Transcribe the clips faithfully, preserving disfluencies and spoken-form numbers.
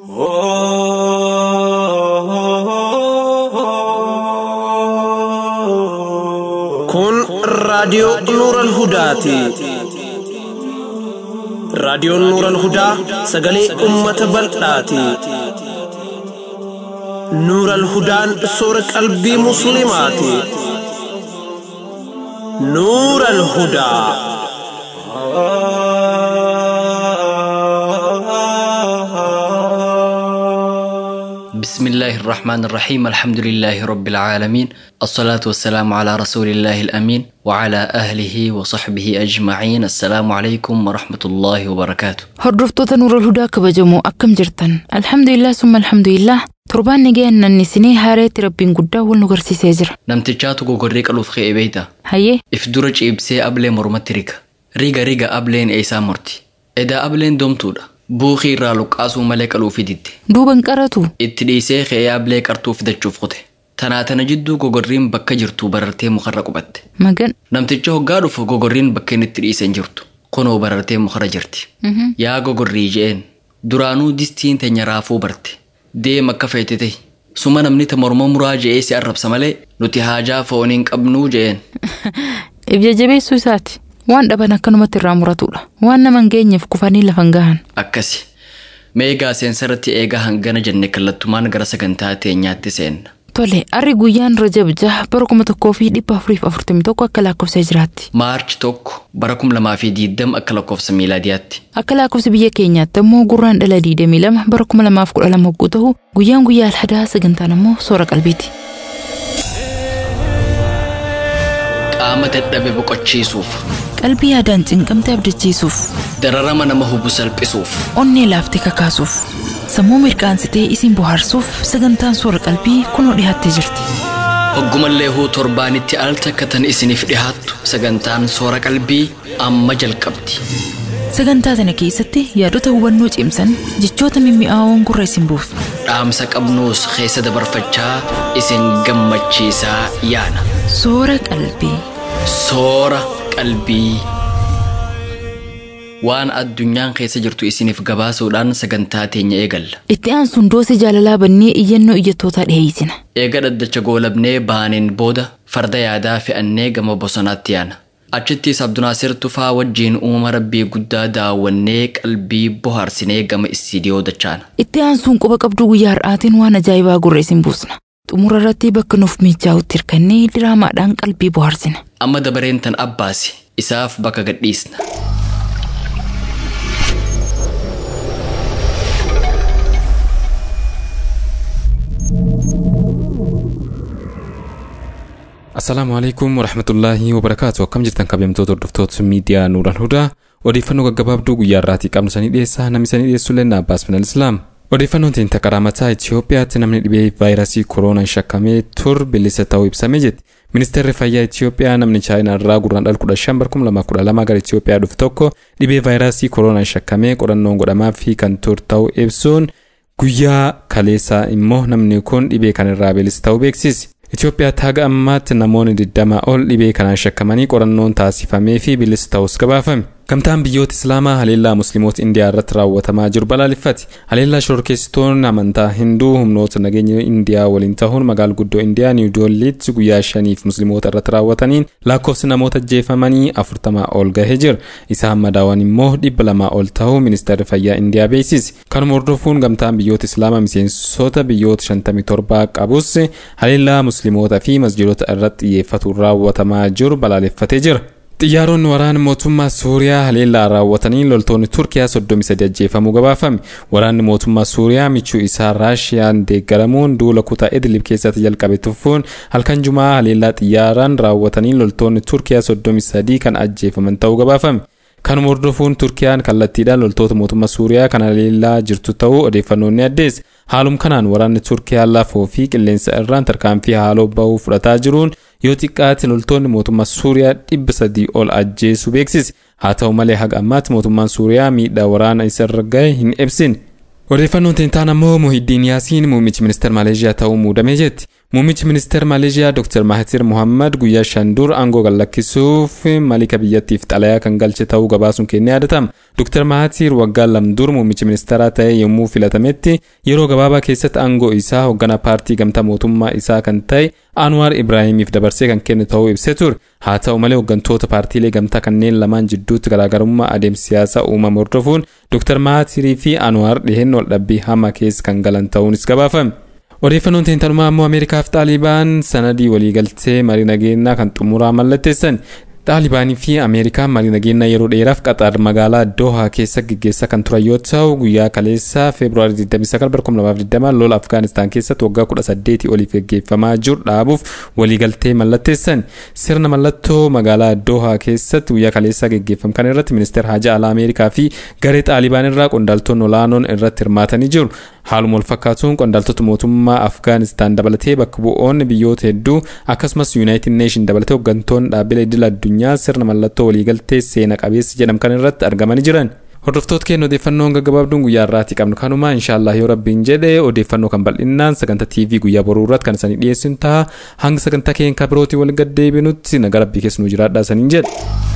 Kun raadiyoo Nuural Hudaati. Raadiyoon Nuural Hudaa sagalee uummata bal'aati. Nuural Hudaan soora qalbii musliimaati. Nuural Hudaa. بسم الله الرحمن الرحيم الحمد لله رب العالمين الصلاة والسلام على رسول الله الأمين وعلى أهله وصحبه أجمعين السلام عليكم ورحمة الله وبركاته. هردفتوتا نور الهدى كبجمو أكم جرتن الحمد لله ثم الحمد لله تربان نجينا النسيني هاريت ربين قدا والنغرسي سيجر نمتجاتو غوريك الوثخي إبيتا هاي إفدرج إبسي أبلي مرمت ريكا ريغا ريغا أبلين إيسا مرتي إدا أبلين دومتودا buukhii irraa luqqaasuu malee qaluu fididde duuban qaratu itti dhiisee xeeyyaablee qartuu fidachuuf qote tanaa tana jidduu gogorriin bakka jirtu barartee mukarra qubatte magan namticha hoggaa dhufu gogorriin bakka inni itti dhiisen jirtu kunoo barartee mukarra jirti yaa gogorrii jeen duraanuu distiin teenya raafuu barte deem akka feete ta'e suma namni ta morma muraa je'ee si arrabsa malee nuti haajaa fooniin qabnuu jeen ibja jabeessuu isaati waan dhaban akkanumatti irraa muratudha waan naman geenyeef kufanii lafan gahan akkasi meegaa seensaratti eegaa hangana jenne kallattumaan gara sagantaa teenyaatti seenna tole arri guyyaan rajab jaha bara kuma tokkoo fi dhibba afuriif afurtamii tokko akka lakkoofsa hijraatti maarchi tokko bara kuma lamaa fi diidam akka lakkoofsa miilaadiyaatti akka lakkoofsa biyya keenyaatti ammoo gurraan dhala diidamii lama bara kuma lamaaf kudha lama hogguu ta'u guyyaan guyyaa alhadaa sagantaan ammoo soora qalbiiti. qaama dadhabe boqochiisuuf qalbii yaadaan cinqamte abdachiisuuf dararama nama hubu salphisuuf onnee laaftee kakaasuuf sammuu mirqaansitee isin bohaarsuuf sagantaan soora qalbii kunoo dhiyaattee jirti. hoggumallee huu torbaanitti al takka tan isiniif dhihaattu sagantaan soora qalbii amma jalqabdi. sagantaa tana keessatti yaadota hubannoo cimsan jechoota mimmi'aawoon gurra isin buusu dhaamsa qabnuus keessa dabarfachaa isin gammachiisaa yaana soora qalbii soora qalbii waan addunyaan keessa jirtu isiniif gabaasuudhaan sagantaa teenya eegalla. itti aansuun doosii jaalalaa bannee iyyannoo ijjattootaa dhiheessina. eega dhaddacha goolabnee baaniin booda farda yaadaa fe'annee gama bosonaatti yaana. achittis Abdunaasir Tufaa wajjiin uuma rabbii guddaa daawwannee qalbii bohaarsinee gama istiidiyoo dachaana. itti aansuun quba qabduu guyyaa har'aatiin waan ajaa'ibaa gurra isin buusna. xumura irratti bakka nuuf mijaa'utti hirkannee diraamaadhaan qalbii bohaarsina. amma dabareen tan abbaasi isaaf bakka gadhiisna. Assalamu alaikum warahmatullahi wabarakatuh. Akkam jirtan kabajamtoota hordoftoota miidiyaa Nuural Hudaa. Odeeffannoo gaggabaabduu guyyaa har'aatii qabnu sanii dhiyeessaa namni sanii dhiyeessu illee Abbaas Minal Islaam. Odeeffannoon tiin taqaraamataa Itoophiyaatti namni dhibee vaayirasii kooroonaan shakkamee tur bilisa ta'uu ibsamee jetti. Ministeerri fayyaa Itoophiyaa namni Chaayinaa irraa gurraan dhal kudha shan bara kuma lamaaf kudha lama gara Itoophiyaa dhufe tokko dhibee vaayirasii kooroonaan shakkamee qorannoon godhamaa fi kan tur ta'uu ibsuun guyyaa kaleessaa immoo namni kun dhibee kanarraa bilisa ta'uu beeksise. Itoophiyaa haga ammaatti namoonni digdama ol dhibee kanaan shakkamanii qorannoon taasifamee fi bilisa ta'us gabaafame. Gamtaan biyyoota Islaamaa haleellaa Musliimoota Indiyaa irratti raawwatamaa jiru balaaleffate. Haleellaa shororkeessitoonni amantaa Hinduu humnoota nageenya Indiyaa waliin ta'uun magaalaa guddoo Indiyaa Niw Delhiitti guyyaa shaniif Musliimoota irratti raawwataniin lakkoofsi namoota ajjeefamanii afurtamaa ol gahee jira. Isaan madaawwan immoo dhibba lamaa ol ta'uu ministeerri fayyaa Indiyaa beeksise. Kanuma hordofuun gamtaan biyyoota Islaamaa miseensota biyyoota shantamii torba qabus haleellaa Musliimoota fi masjiidota irratti xiyyeeffatuun raawwatamaa jiru balaaleffatee jira. Xiyyaaronni waraana mootummaa Suuriyaa haleellaa raawwatanii loltoonni Turkiyaa soddomii sadii ajjeefamuu gabaafame. Waraanni mootummaa Suuriyaa michuu isaa Raashiyaan deeggaramuun duula kutaa Idlib keessatti jalqabe tuffuun halkan Jumaa haleellaa xiyyaaraan raawwatanii loltoonni Turkiyaa soddomii sadii kan ajjeefaman ta'uu gabaafame. Kanuma hordofuun Turkiyaan kallattiidhaan loltoota mootummaa Suuriyaa kan haleellaa jirtu ta'uu odeeffannoon ni addeesse. Haalum kanaan waraanni Turkiyaa lafoo fi qilleensa irraan tarkaanfii haaloo bahuu fudhataa jiruun yoo xiqqaatti loltoonni mootummaa Suuriyaa dhibba sadii ol ajjeesuu beeksise. Haa ta'u malee haga ammaatti mootummaan Suuriyaa miidhaa waraana isarra gahe hin ibsine. Odeeffannoon teentaan ammoo Muhiddiin Yaasiin muummichi ministeera Maleeshiyaa ta'uu muudamee jetti. Muummichi ministeera Maaleeshiyaa Dr. Mahathir Mohamad guyyaa shan dur aangoo gallakkisuuf malika biyyattiif xalayaa kan galche ta'uu gabaasuun kennee yaadatama. Dr. Mahathir waggaa lama dur muummichi ministeeraa ta'ee yommuu filatametti yeroo gabaabaa keessatti aangoo isaa hoogganaa paartii gamtaa mootummaa isaa kan ta'e Anwar Ibrahimiif dabarsee kan kenne ta'uu ibsee ture. Haa ta'u malee hooggantoota paartiilee gamtaa kanneen lamaan jidduutti garaagarummaa adeemsa siyaasaa uumame hordofuun Dr. Mahathirii fi Anwar dhiheenya wal dhabbii hamaa keessa kan galan ta'uunis gabaafame. Odeeffannoon teenyumaa ammoo Ameerikaa fi Xaalibaan sanadii waliigaltee marii nageenyaa kan xumuraa mallatteessan. Xaalibaanii fi Ameerikaan marii nageenyaa yeroo dheeraaf Qaxar magaalaa Doha keessa gaggeessaa kan turan yoo ta'u guyyaa kaleessaa Feebruaarii digdamii sagal bara kuma lamaaf digdama lola Afgaanistaan keessatti waggaa kudha saddeetii oliif gaggeeffamaa jiru dhaabuuf waliigaltee mallatteessan. Sirna mallattoo magaalaa Doha keessatti guyyaa kaleessaa gaggeeffame kan irratti ministeera haajaa alaa Ameerikaa fi garee Xaalibaan irraa qondaaltonni olaanoon irratti hirmaatanii jiru. Haaluma wal fakkaatuun qondaaltota mootummaa Afgaanistaan dabalatee bakka bu'oonni biyyoota hedduu akkasumas United Nation dabalatee hooggantoonni dhaabbilee idil addunyaa sirna mallattoo waliigaltee seena qabeessa jedhamu kan irratti argamanii jiran. Hordoftoota keenya odeeffannoon gaggabaabduun guyyaa irraatti qabnu kanuma inshallah yoo rabbiin jedhe odeeffannoo kan bal'inaan sagantaa T V guyyaa boruu irratti kan isiniif dhiyeessinu ta'a. Hanga sagantaa keenya birootii wal gaddeebinutti nagaa rabbii keessa nu jiraadhaa isiniin jedha.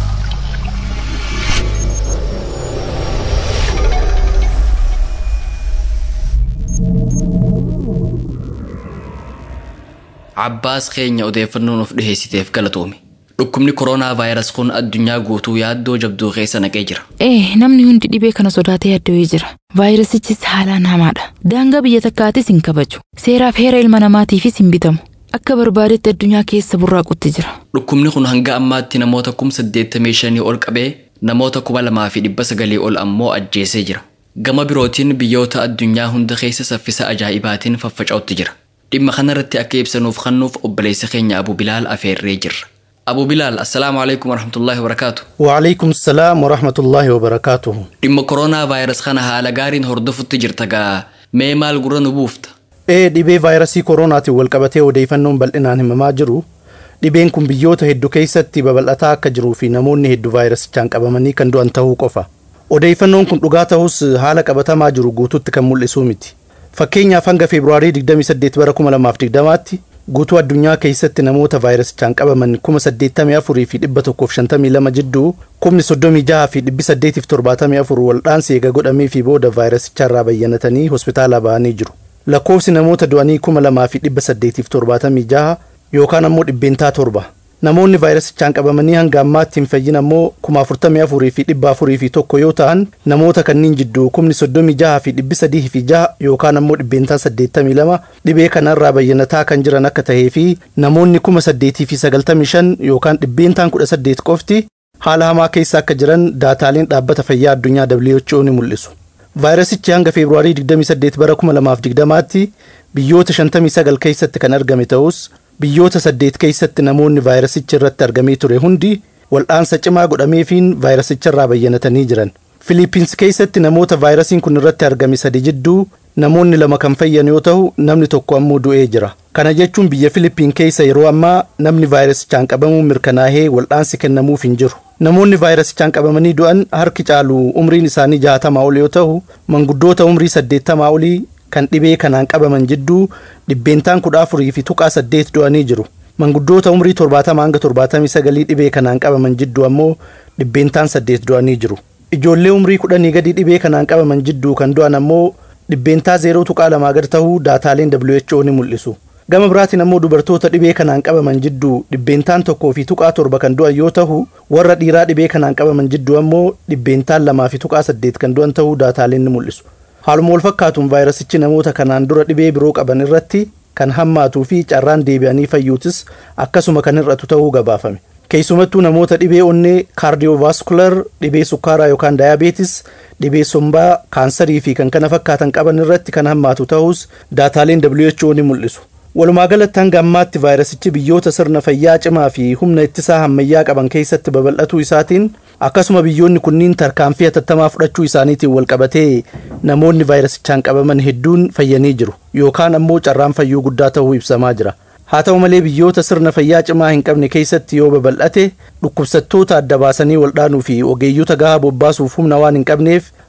Abbaas keenya odeeffannoo nuuf dhiheessiteef galatoomi. Dhukkubni koronaa vaayirasii kun addunyaa guutuu yaaddoo jabduu keessa naqee jira. Eh, namni hundi dhibee kana sodaatee yaaddoo jira. Vaayirasichis haalaan hamaadha. Daangaa biyya takkaatis hin kabaju. Seeraaf heera ilma namaatiifis hin bitamu. Akka barbaadetti addunyaa keessa burraaqutti jira. Dhukkubni kun hanga ammaatti namoota kuma saddeettamii shanii ol qabee namoota kuma lamaa fi dhibba sagalii ol ammoo ajjeesee jira. Gama birootiin biyyoota addunyaa hunda keessa saffisa ajaa'ibaatiin faffaca'utti jira. Dhimma kanarratti akka ibsanuuf kannuuf obboleessa keenya Abu Bilaal afeerree jirra. Abu Bilaal, assalaamu alaikum warahmatullahi wabarakaatu. Wa alaikum salaam warahmatullahi wabarakaatu. Dhimma koronaa vaayirasii kana haala gaariin hordofutti jirta gaa mee maal gurra nu buufta? Ee dhibee vaayirasii koronaatiin wal qabatee odeeffannoon bal'inaan himamaa jiru. Dhibeen kun biyyoota hedduu keessatti babal'ataa akka jiruu fi namoonni hedduu vaayirasichaan qabamanii kan du'an ta'uu qofa. Odeeffannoon kun dhugaa ta'us haala qabatamaa jiru guutuutti kan mul'isu miti. Fakkeenyaaf hanga Feebruaarii digdamii saddeet bara kuma lamaaf digdamaatti guutuu addunyaa keessatti namoota vaayirasichaan qabaman kuma saddeettamii afurii fi dhibba tokkoof shantamii lama jidduu kumni soddomii jaha fi dhibbi saddeetiif torbaatamii afur waldhaansi eega godhamee fi booda vaayirasicharraa bayyanatanii hospitaala ba'anii jiru. Lakkoofsi namoota du'anii kuma lamaa fi dhibba saddeetiif torbaatamii jaha yookaan ammoo dhibbeentaa torba. Namoonni vaayirasichaan qabamanii hanga ammaatti hin fayyin ammoo kuma afurtamii afurii fi dhibba afurii fi tokko yoo ta'an namoota kanneen jidduu kumni soddomii jaha fi dhibbi sadii fi jaha yookaan ammoo dhibbeentaa saddeettamii lama dhibee kanarraa bayyanataa kan jiran akka tahee fi namoonni kuma saddeetii fi sagaltamii shan yookaan dhibbeentaan kudha saddeet qofti haala hamaa keessa akka jiran daataaleen dhaabbata fayyaa addunyaa W H O ni mul'isu. Vaayirasichi hanga Feebruaarii digdamii saddeet bara kuma lamaaf digdamaatti biyyoota shantamii sagal keessatti kan argame ta'us biyyoota saddeet keessatti namoonni vaayirasicha irratti argamee ture hundi waldhaansa cimaa godhameefiin vaayirasicharraa bayyanatanii jiran. Filiipiins keessatti namoota vaayirasiin kun irratti argame sadi jidduu namoonni lama kan fayyan yoo ta'u namni tokko ammoo du'ee jira. Kana jechuun biyya Filiipiin keessa yeroo ammaa namni vaayirasichaan qabamuu mirkanaa'ee waldhaansi kennamuuf hin jiru. Namoonni vaayirasichaan qabamanii du'an harki caalu umriin isaanii jaatamaa ol yoo ta'u manguddoota umrii saddeettamaa olii kan dhibee kanaan qabaman jidduu dhibbeentaan kudha afurii fi tuqaa saddeet du'anii jiru. Manguddoota umrii torbaatamaa hanga torbaatamii sagalii dhibee kanaan qabaman jidduu ammoo dhibbeentaan saddeet du'anii jiru. Ijoollee umrii kudhanii gadi dhibee kanaan qabaman jidduu kan du'an ammoo dhibbeentaa zeeroo tuqaa lamaa gad ta'uu daataaleen W H O ni mul'isu. Gama biraatiin ammoo dubartoota dhibee kanaan qabaman jidduu dhibbeentaan tokkoo fi tuqaa torba kan du'an yoo ta'u warra dhiiraa dhibee kanaan qabaman jidduu ammoo dhibbeentaan lamaa fi tuqaa saddeet kan du'an ta'uu daataaleen ni mul'isu. Haaluma wal fakkaatuun vaayirasichi namoota kanaan dura dhibee biroo qaban irratti kan hammaatuu fi carraan deebi'anii fayyuutis akkasuma kan hir'atu ta'uu gabaafame. Keessumattuu namoota dhibee onnee kaardiyoovaaskular, dhibee sukkaaraa yookaan daayabeetis, dhibee sombaa, kaansarii fi kan kana fakkaatan qaban irratti kan hammaatu ta'us daataaleen W H O ni mul'isu. Walumaa galatti hanga ammaatti vaayirasichi biyyoota sirna fayyaa cimaa fi humna ittisaa hammayyaa qaban keessatti babal'atuu isaatiin akkasuma biyyoonni kunniin tarkaanfii hatattamaa fudhachuu isaaniitiin wal qabatee namoonni vaayirasichaan qabaman hedduun fayyanii jiru yookaan ammoo carraan fayyuu guddaa ta'uu ibsamaa jira. Haa ta'u malee biyyoota sirna fayyaa cimaa hin qabne keessatti yoo babal'ate dhukkubsattoota adda baasanii waldhaanuu fi ogeeyyota gahaa bobbaasuuf humna waan hin qabneef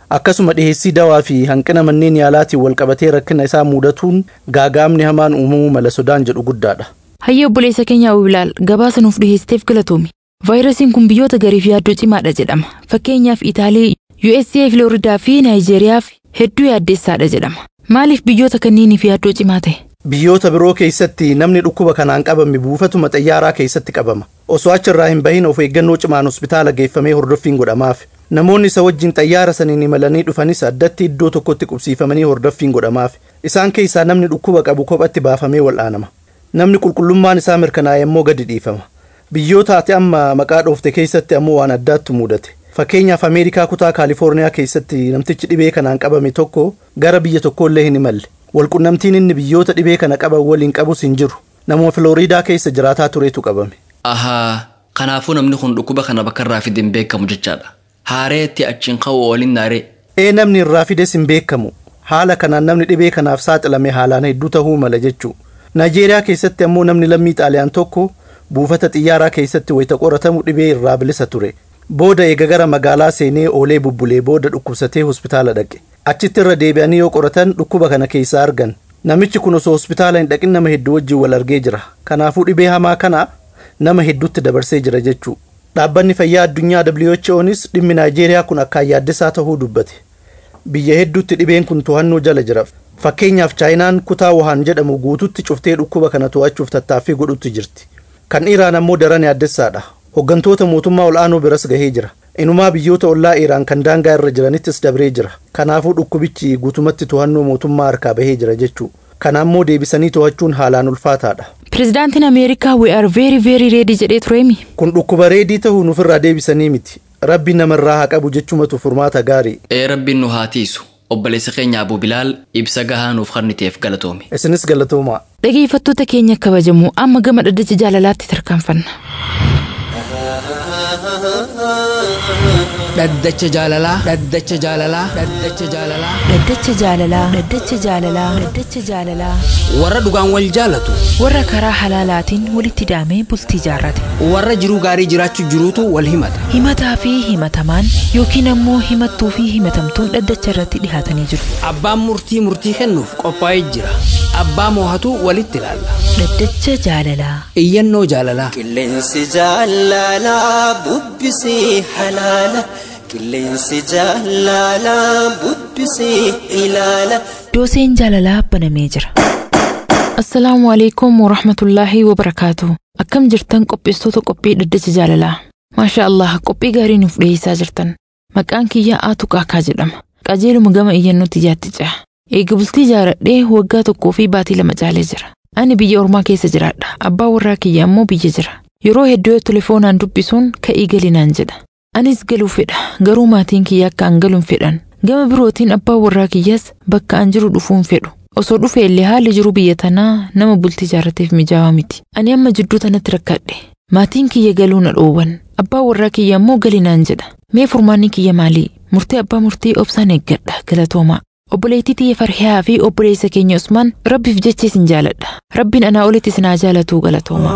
Akkasuma dhiheessii dawaa fi hanqina manneen yaalaatiin walqabatee rakkina isaa mudatuun gaagaamni hamaan uumamuu mala sodaan jedhu guddaadha. Hayyoo obboleessa keenya Abilaal gabaasa nuuf dhiheessiteef galatoomi. Vaayirasiin kun biyyoota gariif yaaddoo cimaadha jedhama. Fakkeenyaaf Itaalii, U S A, Filooridaa fi Naayijeeriyaaf hedduu yaaddeessaadha jedhama. Maaliif biyyoota kanniiniif yaaddoo cimaa ta'e? Biyyoota biroo keessatti namni dhukkuba kanaan qabame buufatuma xayyaaraa keessatti qabama. Osoo achirraa hin bahin of eeggannoo cimaan hospitaala geeffamee hordoffiin godhamaaf. Namoonni isa wajjin xayyaara saniin imalanii dhufanis addatti iddoo tokkotti qubsiifamanii hordoffiin godhamaaf. Isaan keessaa namni dhukkuba qabu kophatti baafamee wal'aanama. Namni qulqullummaan isaa mirkanaa'e immoo gadi dhiifama. Biyyoota ati amma maqaa dhoofte keessatti ammoo waan addaattu mudate. Fakkeenyaaf Ameerikaa kutaa Kaalifoorniyaa keessatti namtichi dhibee kanaan qabame tokko gara biyya tokkollee hin imalle. Walqunnamtiin inni biyyoota dhibee kana qaban waliin qabus hin jiru. Namuma Filooriidaa keessa jiraataa turetu qabame. Ahaa, kanaafuu namni kun dhukkuba kana bakka irraa fide hin beekamu jechaadha. Haareetti achiin ka'u waliin naaree. Ee namni irraa fides hin beekamu. Haala kanaan namni dhibee kanaaf saaxilame haalaan hedduu ta'uu mala jechuu. Naayijeeriyaa keessatti ammoo namni lammii Xaaliyaan tokko buufata xiyyaaraa keessatti wayita qoratamu dhibee irraa bilisa ture. Booda eega gara magaalaa seenee oolee bubbulee booda dhukkubsatee hospitaala dhaqe. Achitti irra deebi'anii yoo qoratan dhukkuba kana keessaa argan. Namichi kun osoo hospitaala hin dhaqin nama hedduu wajjin wal argee jira. Kanaafuu dhibee hamaa kana nama hedduutti dabarsee jira jechuu. Dhaabbanni fayyaa addunyaa W H Onis dhimmi Naayijeeriyaa kun akkaan yaaddeessaa ta'uu dubbate. Biyya hedduutti dhibeen kun to'annoo jala jira. Fakkeenyaaf Chaayinaan kutaa Wuhan jedhamu guututti cuftee dhukkuba kana to'achuuf tattaaffii godhutti jirti. Kan Iraan ammoo daran yaaddeessaadha. Hoggantoota mootummaa ol'aanoo biras gahee jira. Inumaa biyyoota ollaa Iraan kan daangaa irra jiranittis dabree jira. Kanaafuu dhukkubichi guutumatti to'annoo mootummaa harkaa bahee jira jechuu. Kana ammoo deebisanii to'achuun haalaan ulfaataadha. Pireezidaantiin Ameerikaa we are very very ready jedhee tureemi. Kun dhukkuba reedii ta'uu nufirraa deebisanii miti. Rabbi namarraa haa qabu jechumatu furmaata gaarii. Ee rabbiin nu haa tiisu. Obboleessa keenya Abuu Bilaal ibsa gahaa nuuf kenniteef galatoomi. Isinis galatoomaa. Dhaggeeffattoota keenya kabajamoo amma gama dhaddacha jaalalaatti tarkaanfanna. Dhaddacha jaalalaa dhaddacha jaalalaa dhaddacha jaalalaa dhaddacha jaalalaa dhaddacha jaalalaa dhaddacha jaalalaa warra dhugaan wal jaalatu warra karaa halaalaatiin walitti daamee bultii jaarrate warra jiruu gaarii jiraachuu jiruutu wal himata himataa fi himatamaan yookiin ammoo himattuu fi himatamtuun dhaddacha irratti dhihaatanii jiru. Abbaan murtii murtii kennuuf qophaa'ee jira. Abbaa moohatu walitti ilaalla. Dhaddacha jaalalaa. Iyyannoo jaalalaa. Qilleensi jaalalaa bubbisee halaala. Qilleensi jaalalaa bubbisee ilaala. Dooseen jaalalaa banamee jira. Assalaamu alaikum wa rahmatullaahi wa barakaatu. Akkam jirtan qopheessitoota qophii dhaddacha jaalalaa. Maasha Allah qophii gaarii nuuf dhiyeessaa jirtan. Maqaan kiyya Aatu Qaakaa jedhama. Qajeeluma gama iyyannootti jaatti ce'a. Eega bultii jaaradhee waggaa tokkoo fi baatii lama caalee jira. Ani biyya ormaa keessa jiraadha. Abbaa warraa kiyya ammoo biyya jira. Yeroo hedduu telefoonaan dubbisuun ka'ii galinaan jedha. Anis galuu fedha. Garuu maatiin kiyya akka an galuun fedhan. Gama birootiin abbaa warraa kiyyas bakka an jiru dhufuun fedhu. Osoo dhufee illee haalli jiru biyya tanaa nama bultii jaarrateef mijaawaa miti. Ani amma jidduu tanatti rakkadhe. Maatiin kiyya galuu na dhoowwan. Abbaa warraa kiyya ammoo galinaan jedha. Mee furmaanni kiyya maalii? Murtee abbaa murtii obsaan eeggadha. Galatoomaa. Obboleettii tiyya Farhiyaa fi obboleessa keenya Usmaan Rabbiif jechee sin jaaladha. Rabbiin anaa olitti sin haa jaalatuu galatooma.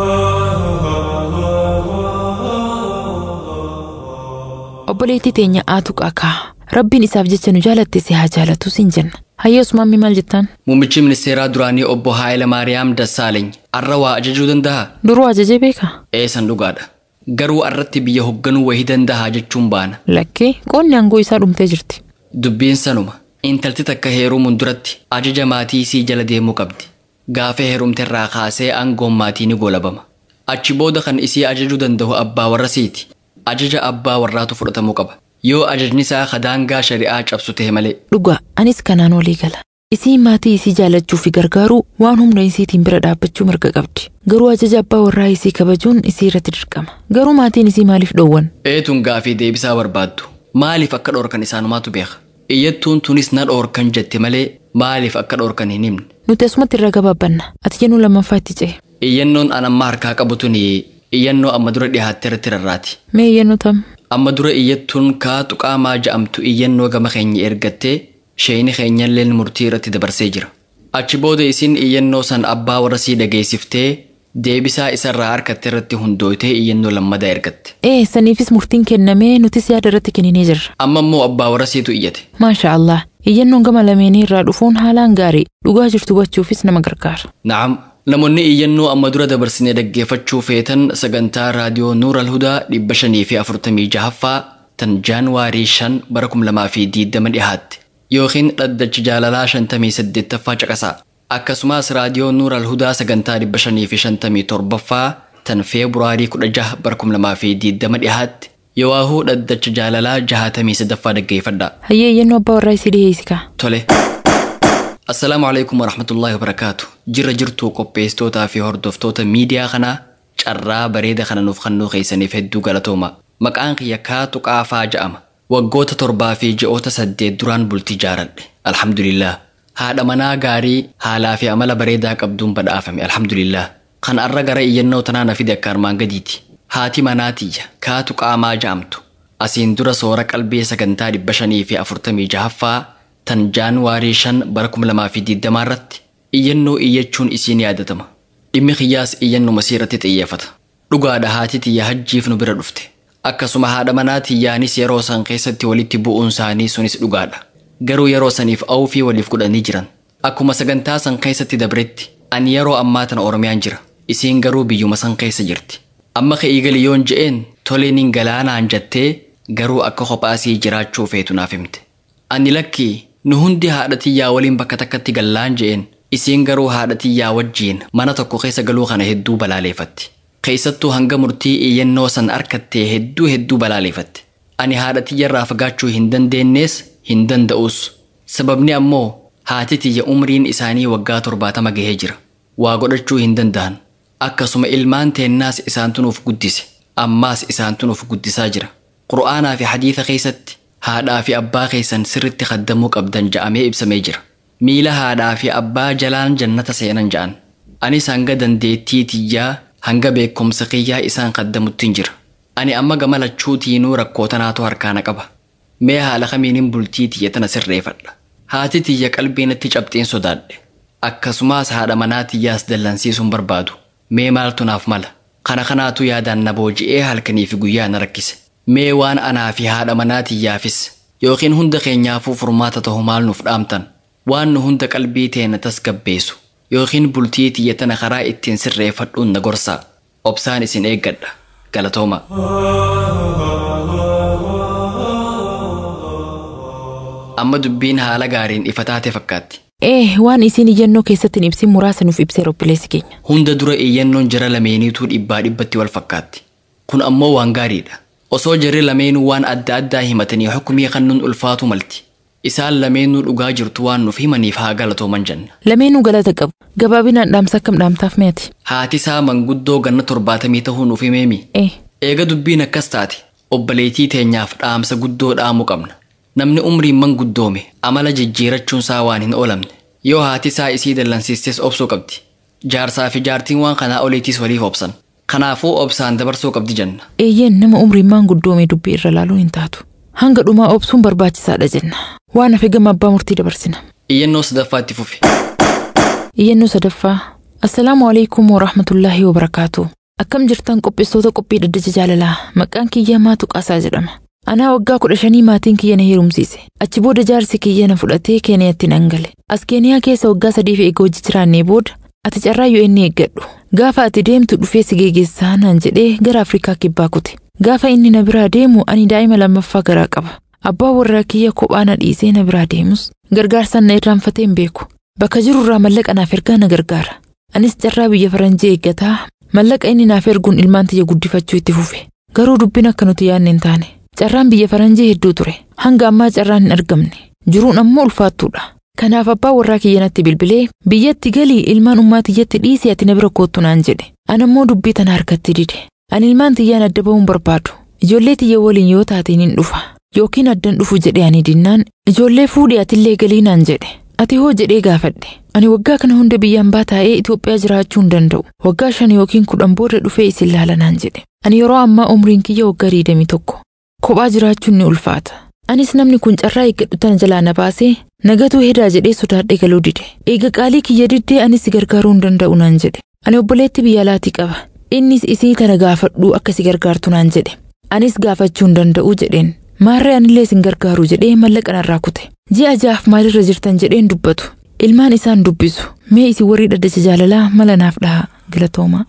Obboleettii teenya Aatu Qaakaa. Rabbiin isaaf jecha nu jaalatte si haa jaalatu sin jenna. Hayya Usmaan maal jettaan? Muummichi ministeeraa duraanii obbo Haayila Maariyaam Dassaaleeny arra waa ajajuu danda'a? Duruu ajajee beeka? Eessan dhugaadha. Garuu arratti biyya hoogganuu wayii danda'a jechuun baana. Lakkee qoonni aangoo isaa dhumtee jirti. Dubbiin sanuma. Intalti takka heerumuun duratti ajaja maatii isii jala deemuu qabdi. Gaafa heerumte irraa kaasee aangoon maatii ni golabama. Achi booda kan isii ajajuu danda'u abbaa warra siiti. Ajaja abbaa warraatu fudhatamuu qaba. Yoo ajajni isaa daangaa shari'aa cabsu ta'e malee. Dhugaa anis kanaan olii gala. Isii maatii isii jaalachuu fi gargaaruu waan humna isiitiin bira dhaabbachuu mirga qabdi. Garuu ajaja abbaa warraa isii kabajuun isii irratti dirqama. Garuu maatiin isii maaliif dhoowwan? Eetuun gaafii deebisaa barbaaddu. Maaliif akka dhoorkan isaanumaatu beeka? Iyyattuun tunis na dhoorkan jette malee maaliif akka dhoorkan hin himne? Nuti asumatti irra gabaabbanna. Ati jennuu lammaffaa itti ce'e. Iyyannoon an amma harkaa qabutu ni iyyannoo amma dura dhiyaatte irratti rarraati. Mee iyyannoo tam? Amma dura iyyattuun kaa tuqaamaa ja'amtu iyyannoo gama keenya ergattee sheeyni keenyalleen murtii irratti dabarsee jira. Achi booda isin iyyannoo san abbaa warra sii dhageessiftee deebisaa isarraa harkatte irratti hundooytee iyyannoo lammadaa ergatte. Ee saniifis murtiin kennamee nutis yaada irratti kenninee jirra. Amma immoo abbaa warasiitu iyyate. Maasha Allah iyyannoon gama lameenii irraa dhufuun haalaan gaarii dhugaa jirtu hubachuufis nama gargaara. Naam namoonni iyyannoo amma dura dabarsinee dhaggeeffachuu feetan sagantaa raadiyoo Nuur al-Hudaa dhibba shanii fi afurtamii jahaffaa tan Jaanuwaarii shan bara kum lamaa fi diidama dhihaatti yookiin dhaddachi jaalalaa shantamii saddeettaffaa caqasaa. Akkasumas raadiyoo Nuur al-Hudaa sagantaa dhibba shanii fi shantamii torbaffaa tan Feebruaarii kudha jaha bara kum lamaa fi diidama dhihaatti yowaahuu dhaddacha jaalalaa jahatamii sadaffaa dhaggeeffadhaa. Hayyee iyyannoo abbaa warraa isii dhiyeessika. Tole. Assalaamu alaikum warahmatullaahi wabarakaatu. Jirra jirtuu qopheessitootaa fi hordoftoota miidiyaa kanaa carraa bareeda kana nuuf kennuu keessaniif hedduu galatooma. Maqaan kiyya Kaatu Qaafaa jedhama. Waggoota torbaa fi ji'oota saddeet duraan bultii jaaradhe. Alhamdulillah. Haadha manaa gaarii haalaa fi amala bareedaa qabduun badhaafame. Alhamdulillah. Kan arra gara iyyannoo tanaa na fide akka armaan gadiiti. Haati manaatiyya Kaatu Qaamaa jedhamtu. Asiin dura soora qalbii sagantaa dhibba shanii fi afurtamii jahaffaa tan Jaanuwaarii shan bara kum lamaa fi diidamaa irratti iyyannoo iyyachuun isiin yaadatama. Dhimmi kiyyaas iyyannuma siirratti xiyyeeffata. Dhugaadha haati tiyya hajjiif nu bira dhufte. Akkasuma haadha manaa tiyyaanis yeroo san keessatti walitti bu'uun isaanii sunis dhugaadha. Garuu yeroo saniif awuu fi waliif godhanii jiran. Akkuma sagantaa san keessatti dabretti ani yeroo ammaa tana Oromiyaan jira. Isiin garuu biyyuma san keessa jirti. Amma ka'ii galiyoon je'een toleenin galaanaan jettee garuu akka kophaasii jiraachuu feetu naaf himte. Ani lakkii nu hundi haadha tiyyaa waliin bakka takkatti gallaan je'een isiin garuu haadha tiyyaa wajjiin mana tokko keessa galuu kana hedduu balaaleeffatti. Keessattuu hanga murtii iyyannoo san arkattee hedduu hedduu balaaleeffatti. Ani haadha tiyyarraa fagaachuu hin dandeenyees hin danda'us. Sababni ammoo haati tiyya umriin isaanii waggaa torbaatama gahee jira. Waa godhachuu hin danda'an. Akkasuma ilmaan teennaas isaantu nuuf guddise. Ammaas isaantu nuuf guddisaa jira. Qur'aanaa fi hadiisa keessatti haadhaa fi abbaa keessan sirritti kaddamuu qabdan ja'amee ibsamee jira. Miila haadhaa fi abbaa jalaan jannata seenan ja'an. Anis hanga dandeettii tiyyaa hanga beekumsa kiyyaa isaan kaddamuttiin jira. Ani amma gama lachuutiinuu rakkoo tanaatu harkaana qaba. Mee haala kamiinin bultii tiyya tana sirreeffadha. Haati tiyya qalbiinatti cabxiin sodaadhe. Akkasumas haadha manaa tiyyaas dallansiisuun barbaadu. Mee maaltu naaf mala. Kana kanaatu yaadaan na booji'ee halkanii fi guyyaa na rakkise. Mee waan anaa fi haadha manaa tiyyaafis yookiin hunda keenyaafuu furmaata ta'u maal nuuf dhaamtan. Waan nu hunda qalbii teena tasgabbeessu yookiin bultii tiyya tana karaa ittiin sirreeffadhuun na gorsaa. Obsaan isin eeggadha. Galatooma. Amma dubbiin haala gaariin ifa taate fakkaatti. Ee waan isiin iyyannoo keessatti ibsin muraasa nuuf ibsee robbileessi keenya. Hunda dura iyyannoon jara lameeniituu dhibbaa dhibbatti wal fakkaatti. Kun ammoo waan gaariidha. Osoo jarri lameenuu waan adda addaa himatanii hukumii kannuun ulfaatu malti. Isaan lameenuu dhugaa jirtu waan nuuf himaniif haa galatooman jenna. Lameenuu galata qabu. Gabaabinaan dhaamsa akkam dhaamtaaf meeti. Haati isaa manguddoo ganna torbaatamii ta'uu nuuf himeemi. Ee. Eega dubbiin akkas taate obboleettii teenyaaf dhaamsa guddoo dhaamuu qabna. Namni umriin manguddoome amala jijjiirachuun isaa waan hin oolamne. Yoo haati isaa isii dallansiistes obsuu qabdi. Jaarsaa fi jaartiin waan kanaa oliitiis waliif obsan. Kanaafuu obsaan dabarsuu qabdi jenna. Eeyyeen nama umriin manguddoome dubbii irra laaluu hin taatu. Hanga dhumaa obsuun barbaachisaadha jenna. Waan hafe gama abbaa murtii dabarsina. Iyyannoo sadaffaatti fufi. Iyyannoo sadaffaa. Assalaamu alaikum wa rahmatullaahi wa barakaatu. Akkam jirtan qopheessitoota qophii dhaddacha jaalalaa. Maqaan kiyya Maatu Qaasaa jedhama. Anaa waggaa kudha shanii maatiin kiyya na heerumsiise. Achi booda jaarsi kiyya na fudhatee Keeniyaatti nan gale. As Keeniyaa keessa waggaa sadiif eega hojii jiraannee booda ati carraa yoo inni eeggadhu. Gaafa ati deemtu dhufee si geeggeessaa naan jedhee gara Afrikaa kibbaa kute. Gaafa inni na biraa deemu ani daa'ima lammaffaa garaa qaba. Abbaa warraa kiyya kophaa na dhiisee na biraa deemus gargaarsaan na irraanfatee hin beeku. Bakka jirurraa mallaqa naaf ergaa na gargaara. Anis carraa biyya faranjii eeggataa mallaqa inni naaf erguun ilmaan tiyya guddifachuu itti fufe. Garuu dubbiin akka nuti yaadne hin taane. Carraan biyya faranjii hedduu ture. Hanga ammaa carraan hin argamne. Jiruun ammoo ulfaattuudha. Kanaaf abbaa warraa kiyya natti bilbilee biyyatti galii ilmaan ummaa tiyyatti dhiisii ati na bira koottu naan jedhe. Ani ammoo dubbii tana harkatti dide. Ani ilmaan tiyyaan adda ba'uun barbaadu. Ijoollee tiyya waliin yoo taateen hin dhufa. Yookiin addan dhufu jedhe ani dinnaan ijoollee fuudhii atillee galii naan jedhe. Ati hoo jedhee gaafadhe. Ani waggaa kana hunda biyyaan baa taa'ee Itoophiyaa jiraachuu hin danda'u. Waggaa shan yookiin kudhan booda dhufee isin laala naan jedhe. Ani yeroo ammaa umriin kiyya waggaa digdamii tokko. Kophaa jiraachuun ni ulfaata. Anis namni kun carraa eeggadhu tana jalaa na baasee nagatuu hedaa jedhee sodaadhee galuu dide. Eega qaalii kiyya diddee anis gargaaruu hin danda'u naan jedhe. Ani obboleetti biyya alaatii qaba. Innis isii tana gaafadhu akka si gargaartu naan jedhe. Anis gaafachuu hin danda'u jedheen. Maarree anillee sin gargaaru jedhee mallaqa narraa kute. Ji'a jahaaf maalirra jirtan jedheen dubbatu. Ilmaan isaan dubbisu. Mee isin warri dhaddacha jaalalaa mala naaf dhaha galatooma.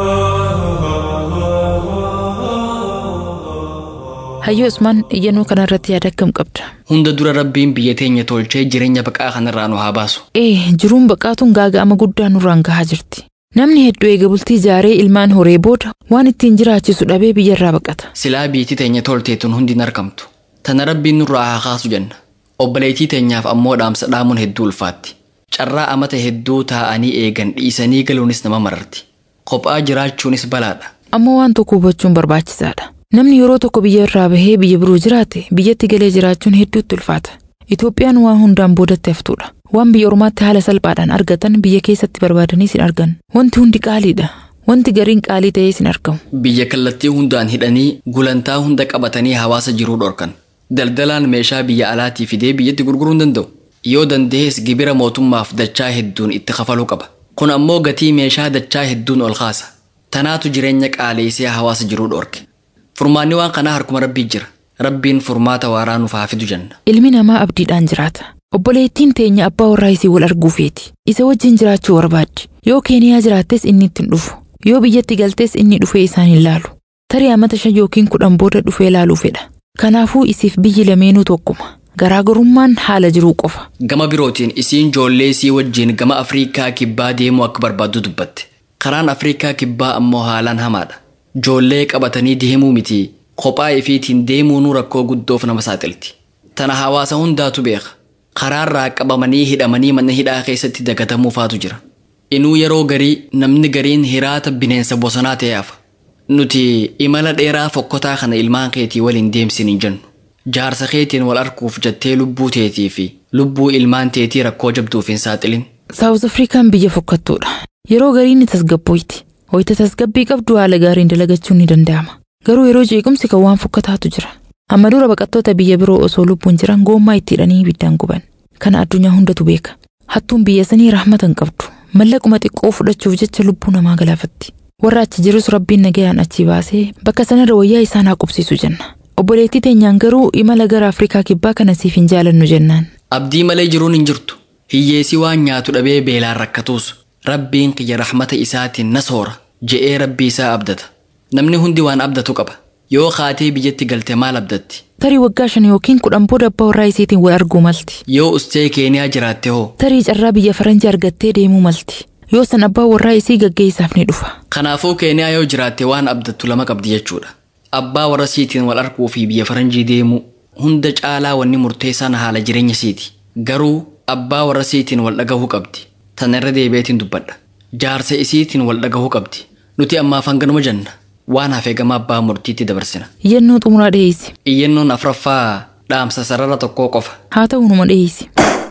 Hayyoo Usmaan iyyannoo kanarratti yaada akkam qabda? Hunda dura rabbiin biyya teenya tolchee jireenya baqaa kanarraa nu haa baasu. Ee jiruun baqaatuun gaaga'ama guddaa nurraan gahaa jirti. Namni hedduu eega bultii jaaree ilmaan horee booda waan ittiin jiraachisu dhabee biyyarraa baqata. Silaa biyyi teenya tolteetun hundi hin argamtu. Tana rabbiin nurraa haa kaasu jenna. Obboleettii teenyaaf ammoo dhaamsa dhaamuun hedduu ulfaatti. Carraa amata hedduu taa'anii eegan dhiisanii galuunis nama mararti. Kophaa jiraachuunis balaadha. Ammoo waan tokko hubachuun barbaachisaadha. Namni yeroo tokko biyya irraa bahee biyya biroo jiraate biyyatti galee jiraachuun hedduutti ulfaata. Itoophiyaan waan hundaan boodatti haftuudha. Waan biyya ormaatti haala salphaadhaan argatan biyya keessatti barbaadanii sin argan. Wanti hundi qaaliidha. Wanti gariin qaalii ta'ee sin argamu. Biyya kallattii hundaan hidhanii gulantaa hunda qabatanii hawaasa jiruu dhorkan. Daldalaan meeshaa biyya alaatii fidee biyyatti gurguruu hin danda'u. Yoo danda'es gibira mootummaaf dachaa hedduun itti kafaluu qaba. Kun ammoo gatii meeshaa dachaa hedduun ol kaasa. Tanaatu jireenya qaaleessee hawaasa jiruu dhorke. Furmaanni waan kanaa harkuma rabbii jira. Rabbiin furmaata waaraa nuuf haa fidu jenna. Ilmi namaa abdiidhaan jiraata. Obboleettiin teenya abbaa warraa isii wal arguufeeti. Isa wajjin jiraachuu barbaaddi. Yoo Keeniyaa jiraattes inni ittiin dhufu. Yoo biyyatti galtes inni dhufee isaan hin laalu. Tarii amata shan yookiin kudhan booda dhufee laaluu fedha. Kanaafuu isiif biyyi lameenuu tokkuma. Garaagarummaan haala jiruu qofa. Gama birootiin isiin ijoollee isii wajjin gama Afriikaa kibbaa deemuu akka barbaaddu dubbatte. Karaan Afriikaa kibbaa ammoo haalaan hamaadha. Ijoollee qabatanii deemuu miti. Kophaa ifiitiin deemuun rakkoo guddoof nama saaxilti. Tana hawaasa hundaatu beeka. Karaarraa qabamanii hidhamanii mana hidhaa keessatti dagatamuu faatu jira. Inuu yeroo garii namni gariin hiraata bineensa bosonaa ta'e hafa. Nuti imala dheeraa fokkotaa kana ilmaan keetii waliin deemsin hin jennu. Jaarsa keetiin wal arguuf jettee lubbuu teetii fi lubbuu ilmaan teetii rakkoo jabduuf hin saaxilin. Saawuz Afrikaan biyya fokkattuudha. Yeroo gariin ni tasgabbooyti. Wayita tasgabbii qabdu haala gaariin dalagachuun ni danda'ama. Garuu yeroo jeequmsi kan waan fokkataatu jira. Amma dura baqattoota biyya biroo osoo lubbuun jiran goommaa itti hidhanii ibiddaan guban. Kana addunyaa hundatu beeka. Hattuun biyya sanii rahmata hin qabdu. Mallaquma xiqqoo fudhachuuf jecha lubbuu namaa galaafatti. Warra achi jirus rabbiin nagayaan achi baasee bakka sanarra wayyaa isaan haa qubsiisu jenna. Obboleettii teenyaan garuu imala gara Afrikaa kibbaa kana siif hin jaalannu jennaan. Abdii malee jiruun hin jirtu. Hiyyeessi waan nyaatu dhabee beelaan rakkatuus. Rabbiin qiyya rahmata isaatiin nasoora je'ee rabbii isaa abdata. Namni hundi waan abdatu qaba. Yoo kaatee biyyatti galte maal abdatti? Tarii waggaa shan yookiin kudhan booda abbaa warraa isiitiin wal arguu malti. Yoo ustee Keeniyaa jiraatte hoo? Tarii carraa biyya faranjii argattee deemuu malti. Yoo san abbaa warraa isii gaggeessaaf ni dhufa. Kanaafuu Keeniyaa yoo jiraatte waan abdattu lama qabdi jechuudha. Abbaa warra siitiin wal arguu fi biyya faranjii deemuu hunda caalaa wanni murteessaan haala jireenya siiti. Garuu abbaa warra siitiin wal dhagahuu qabdi. Tana irra deebi'eetiin dubbadha. Jaarsa isiitiin wal dhagahuu qabdi. Nuti ammaaf hanganuma jenna. Waan hafee gama abbaa murtiitti dabarsina. Iyyannoo xumuraa dhiyeessi. Iyyannoon afraffaa dhaamsa sarara tokkoo qofa. Haa ta'u numa dhiyeessi.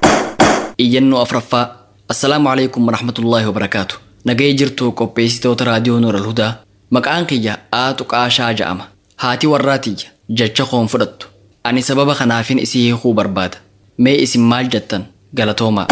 Iyyannoo afraffaa. Assalaamu alaikum warahmatullaahi wabarakaatu. Nagahee jirtu qopheessitoota raadiyoo Nuural Hudaa. Maqaan kiyya Aatu Qaashaa ja'ama. Haati warraatiyya jecha koon fudhattu. Ani sababa kanaafin isii hiikuu barbaada. Mee isin maal jettan galatoomaa.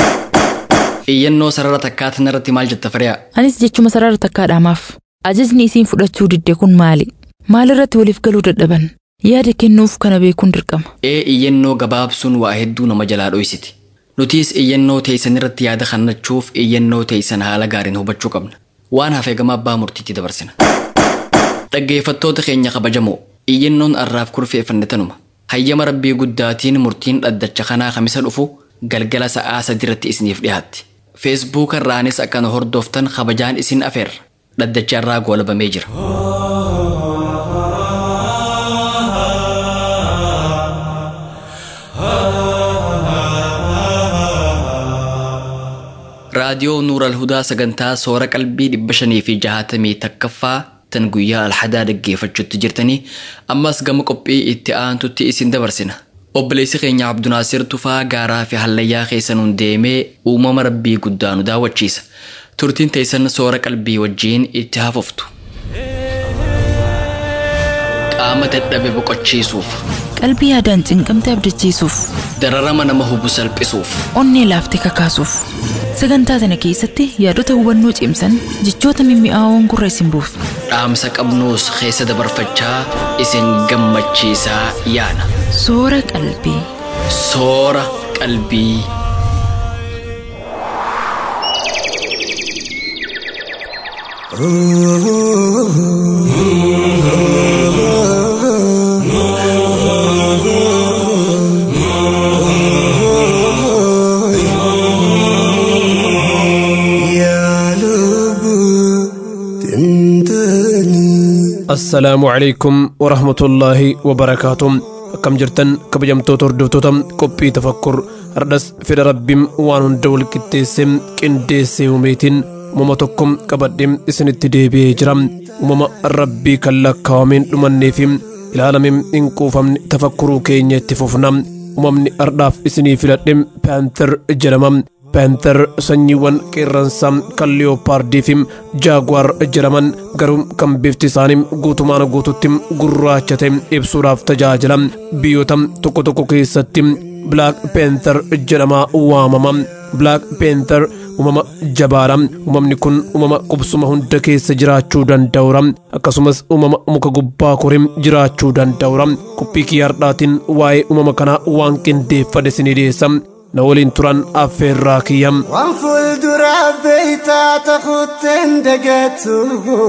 Iyyannoo sarara takkaa tanarratti maal jetta firiyaa? Anis jechuma sarara takkaa dhaamaaf. Ajajni isiin fudhachuu didde kun maali? Maalirratti waliif galuu dadhaban? Yaada kennuuf kana beekuun dirqama. Ee iyyannoo gabaabsuun waa hedduu nama jalaa dhoysiti. Nutis iyyannoo teessan irratti yaada kennachuuf iyyannoo teessan haala gaariin hubachuu qabna. Waan hafee gama abbaa murtiitti dabarsina. Dhaggeeffattoota keenya kabajamoo iyyannoon arraaf kurfeeffanne tanuma. Hayyama rabbii guddaatiin murtiin dhaddacha kanaa kamisa dhufu galgala sa'aa sadiirratti isiniif dhiyaatti. Feesbuuk irraanis akkana hordoftan kabajaan isin afeerra. Dhaddacha irraa goolabamee jira. Raadiyoo Nuural Hudaa sagantaa soora qalbii dhibba shanii fi jahatamii takkaffaa tan guyyaa alhadaa dhaggeeffachuutti jirtanii ammas gama qophii itti aantutti isin dabarsina. Obboleessi keenya Abdunaasir Tufaa gaaraa fi hallayyaa keessanuun deemee uumama rabbii guddaa nu daawwachiisa. Turtiin teessan soora qalbii wajjiin itti hafuftu. Qaama dadhabe boqochiisuuf, qalbii yaadaan cinqamte abdachiisuuf, dararama nama hubu salphisuuf, onnee laaftee kakaasuuf. Sagantaa kana keessatti yaadota hubannoo cimsan jechoota mimmi'aawoon gurra isin buuf. dhaamsa qabnuus keessa dabarfachaa isin gammachiisaa yaana. Soora qalbii. Soora qalbii. السلام عليكم ورحمة الله وبركاته. كم جرتن كبجمتو تردوتو كوبي تفكر ردس في ربهم وانون دول كتسم كندسي وميتين ممتكم كبدم اسنت ديبي جرام ومما ربي كلا كامين لمنيفم العالم انكوفم تفكروا كين يتفوفنام وممن ارداف اسني فلاتم بانتر جرمم Panther sanyiiwwan qeerransam kan leopardiifim jaagwar jedhaman garuu kan bifti isaanii guutumaan guututti gurraacha ta'e ibsuudhaaf tajaajila. Biyyoota tokko tokko keessatti Black Panther jedhama waamama. Black Panther uumama jabaadha. Uumamni kun uumama qubsuma hunda keessa jiraachuu danda'udha. Akkasumas uumama muka gubbaa koree jiraachuu danda'udha. Qophii kiyyaardhaatiin waa'ee uumama kanaa waan qindeeffadhe isinii dhiyeessa. نولين تران أفراكيام وانفل درا بيتا تخط اندقته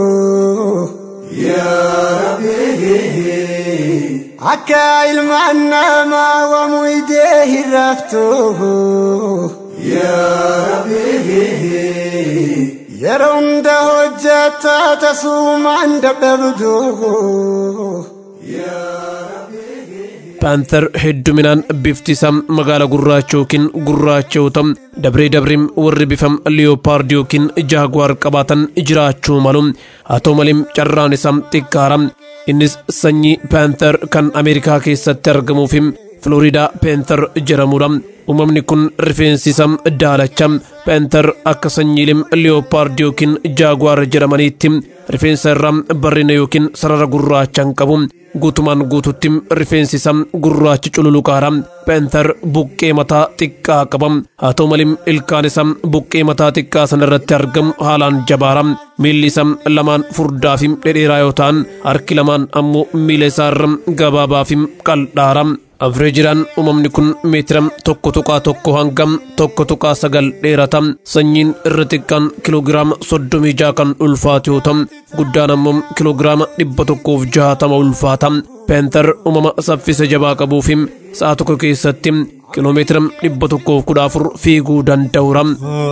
يا ربي عكا المعنى ما وميديه رفته يا ربي يرون ده وجتا تسوم عند بردوه يا Panther hedduminaan biftisam magaala gurraacha yookiin gurraacha yoo ta'u dabree dabreem warri bifam leopard yookiin jaagwar qabaatan jiraachuu malu. Haa ta'u malee carraan isaa xiqqaadha. Innis sanyii Panther kan Ameerikaa keessatti argamuuf Florida Panther jedhamudha. Uumamni kun rifeensi isaa daalacha. Panther akka sanyiilee leopard yookiin jaagwar jedhamaniitti rifeensa irraa barrina yookiin sarara gurraacha hin qabu. Guutumaan guututti rifeensi isaa gurraacha cululuqaadha. Panther buqqee mataa xiqqaa qaba. Haa ta'u malee ilkaan isaa buqqee mataa xiqqaa sana irratti argamu haalaan jabaadha. Miilli isaa lamaan furdaa fi dhedheeraa yoo ta'an harki lamaan ammoo miila isaa irra gabaabaa fi qal'aadha. Avreejiraan uumamni kun meetira tokko tuqaa tokko hangam tokko tuqaa sagal dheerata. Sanyiin irra xiqqaan kiloogiraama soddomii jaha kan ulfaatu yoo ta'u guddaan ammoo kiloogiraama dhibba tokkoof jahatama ulfaata. Panther uumama saffisa jabaa qabuu fi sa'a tokko keessatti kiloomeetira dhibba tokkoof kudha afur fiiguu danda'udha.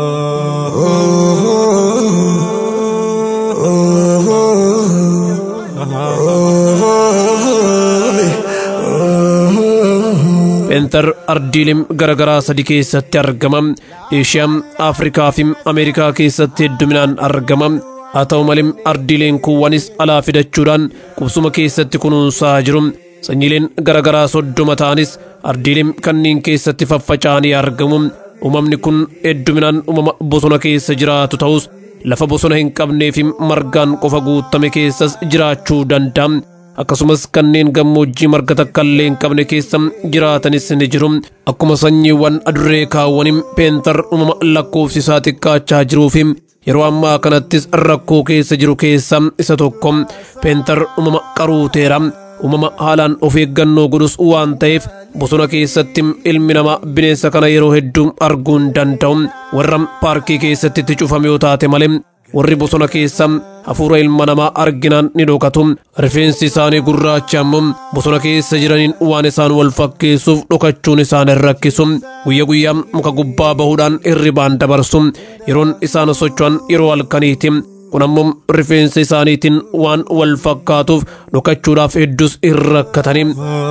Panther ardiilee garagaraa sadi keessatti argama. Eeshiyaa, Afrikaa fi Ameerikaa keessatti hedduminaan argama. Haa ta'u malee ardiileen kuuwwanis alaa fidachuudhaan qubsuma keessatti kunuunsaa jiru. Sanyiileen garagaraa soddoma ta'anis ardiileen kanneen keessatti faffaca'anii argamu. Uumamni kun hedduminaan uumama bosona keessa jiraatu ta'us lafa bosona hin qabnee fi margaan qofa guutame keessas jiraachuu danda'a. Akkasumas kanneen gammoojjii marga takka illee hin qabne keessa jiraatanis ni jiru. Akkuma sanyiiwwan adurree kaawwanii Panther uumama lakkoofsi isaa xiqqaachaa jiruu fi yeroo ammaa kanattis rakkoo keessa jiru keessa isa tokko. Panther uumama qaruuteera. Uumama haalaan of eeggannoo godhus waan ta'eef bosona keessatti ilmi namaa bineensa kana yeroo hedduu arguu hin danda'u. Warra paarkii keessatti itti cufame yoo taate malee warri bosona keessa hafuura ilma namaa arginaan ni dhokatu. Rifeensi isaanii gurraacha ammoo bosona keessa jiraniin waan isaan wal fakkeessuuf dhokachuun isaan hin rakkisu. Guyya guyyaa muka gubbaa bahuudhaan hirribaan dabarsu. Yeroon isaan socho'an yeroo halkaniiti. Kun ammoo rifeensa isaaniitiin waan wal fakkaatuuf dhokachuudhaaf hedduus hin rakkatani.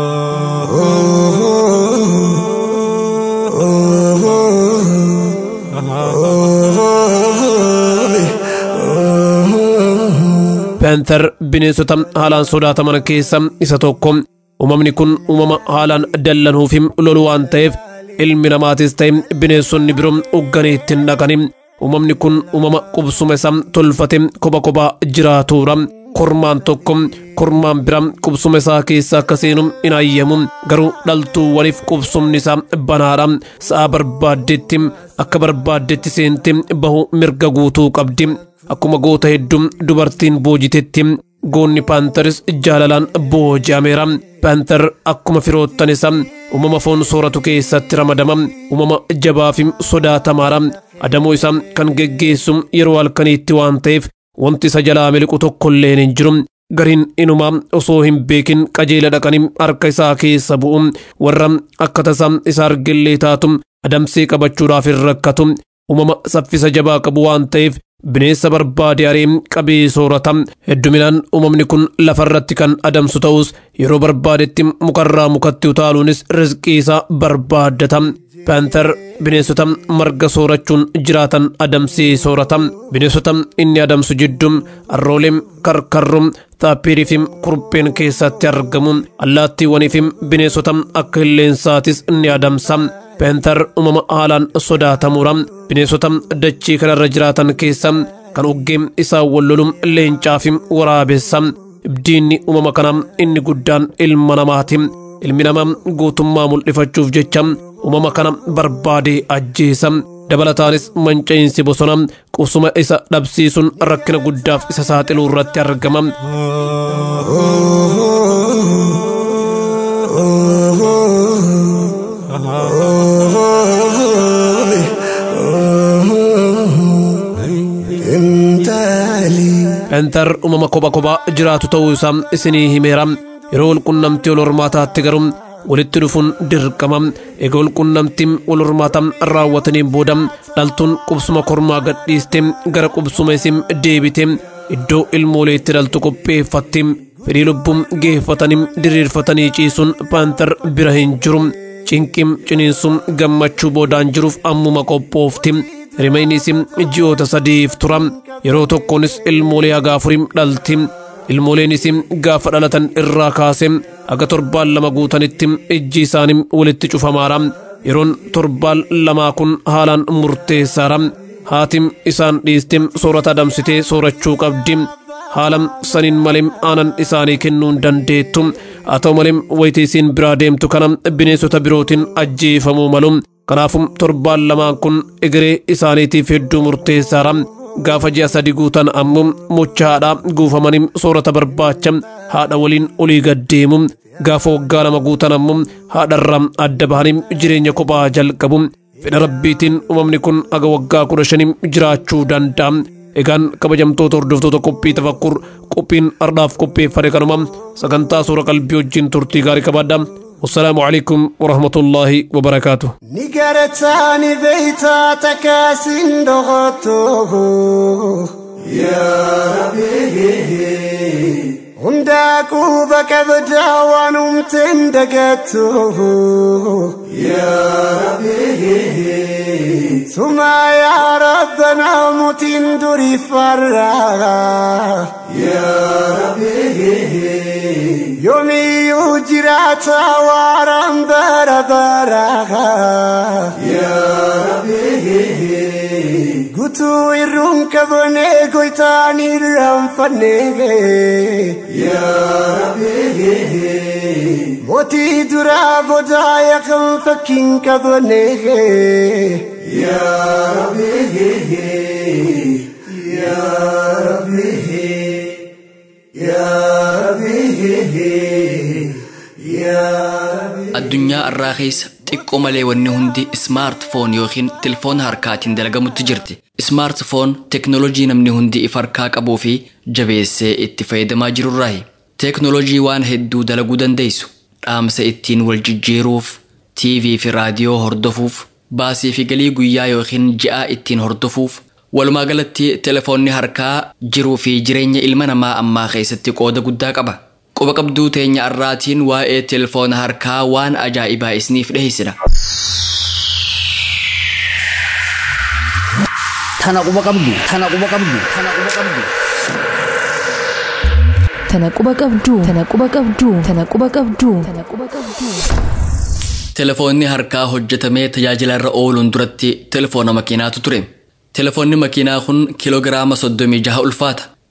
Panther bineensota haalaan sodaataman keessa isa tokko. Uumamni kun uumama haalaan dallanuu fi lolu waan ta'eef ilmi namaatis ta'e bineensonni biroo ugganee ittiin dhaqani. Uumamni kun uumama qubsuma isaa tolfate kophaa kophaa jiraatudha. kormaan tokko kormaan bira qubsuma isaa keessa akka seenu hin ayyamu garuu dhaltuuwwaniif qubsumni isaa banaadha sa'a barbaaddetti akka barbaaddetti seente bahu mirga guutuu qabdi akkuma goota hedduu dubartiin boojitetti goonni paantaris jaalalaan booji'ameera paantar akkuma firoottan isaa uumama foon sooratu keessatti ramadama uumama jabaa fi sodaatamaadha adamoo isaa kan geggeessu yeroo halkaniitti waan ta'eef wanti isa jalaa miliqu tokkollee hin jiru gariin inumaa osoo hin beekin qajeela dhaqanii harka isaa keessa bu'u warra akka tasaa isa argillee taatu adamsee qabachuudhaaf hin rakkatu uumama saffisa jabaa qabu waan ta'eef bineensa barbaade aree qabee soorata hedduminaan uumamni kun lafarratti kan adamsu ta'us yeroo barbaadetti mukarraa mukatti utaaluunis rizqii isaa barbaaddata paantar bineensota marga soorachuun jiraatan adamsee soorata bineensota inni adamsu jidduu arrooleem karkarrum taappiirii fi kurpheen keessatti argamu allaattiiwwanii fi bineensota akka hilleensaatis ni adamsa paantar uumama haalaan sodaatamuudha bineensota dachii kanarra jiraatan keessa kan uggee isaa wallolu leencaa fi waraabessa diinni uumama kana inni guddaan ilma namaati ilmi namaa guutummaa mul'ifachuuf jecha uumama kana barbaade ajjeesa dabalataanis manca'iinsi bosona qubsuma isa dhabsiisuun rakkina guddaaf isa saaxiluu irratti argama. paantar uumama kophaa kophaa jiraatu ta'uu isaa isinii himeera yeroo walqunnamtii wal hormaataatti garuu walitti dhufuun dirqama egaa walqunnamtiin wal hormaata raawwataniin booda dhaltuun qubsuma kormaa gadhiiste gara qubsuma isin deebite iddoo ilmooleetti dhaltu qopheeffatti fedhii lubbuun geeffatanii diriirfatanii ciisuun paantar bira hin jiru cinqiin ciniinsuun gammachuu boodaan jiruuf ammuma qophoofti rimeenis ji'oota sadiif tura yeroo tokkonis ilmoolee haga afurii dhalti ilmooleenis gaafa dhalatan irraa kaase haga torbaan lama guutanitti ijji isaanii walitti cufamaara yeroon torbaan lamaa kun haalaan murteessaara haati isaan dhiiste soorata adamsitee soorachuu qabdi haala saniin malee aanan isaanii kennuu hin dandeettu haa ta'u malee wayitii isiin biraa deemtu kana bineensota birootiin ajjeefamuu malu kanaafuu torbaan lamaan kun egeree isaaniitiif hedduu murteessaara gaafa ji'a sadi guutan ammoo mucha haadhaa guufamanii soorata barbaacha haadha waliin olii gaddeemu gaafa waggaa lama guutan ammoo haadharraa adda bahanii jireenya kophaa jalqabu fedha rabbiitiin uumamni kun haga waggaa kudha shanii jiraachuu danda'a egaan kabajamtoota hordoftoota qophii tafakkur qophiin ardhaaf qopheeffame kanuma sagantaa suura qalbii wajjin turtii gaarii qabaadha. والسلام عليكم ورحمة الله وبركاته نقرتاني بيتا تكاسين دغطوه يا ربي هنداكو بك بداوان ومتندقتوه يا ربي ثم يا ربنا متندري فرا يا ربي يومي يجرات وارم برا برا يا ربي قطو الرم كبني قيتاني الرم فني يا ربي موتي درا بدايا كم فكين كبني يا ربي يا ربي يا addunyaa irraa keessa xiqqoo malee wanni hundi smaartfoon yookiin telefoon harkaatiin dalagamutti jirti. Smaartfoon teknoolojii namni hundi if harkaa qabuu fi jabeessee itti fayyadamaa jirurraayi. Teknoolojii waan hedduu dalaguu dandeessu. Dhaamsa ittiin wal jijjiiruuf, tiivii fi raadiyoo hordofuuf, baasii fi galii guyyaa yookiin ji'aa ittiin hordofuuf. Walumaa galatti telefoonni harkaa jiruu fi jireenya ilma namaa ammaa keessatti qooda guddaa qaba. Quba qabduu teenya irraatiin waa'ee telefoona harkaa waan ajaa'ibaa isiniif dhiyeessina. Tana quba qabdu, tana quba qabdu, tana quba qabdu. Tana quba qabdu, tana quba qabdu, tana quba qabdu, tana quba qabdu. Telefoonni harkaa hojjetamee tajaajila irra ooluun duratti telefoona makiinaatu ture. Telefoonni makiinaa kun kiloogiraama soddomii jaha ulfaata.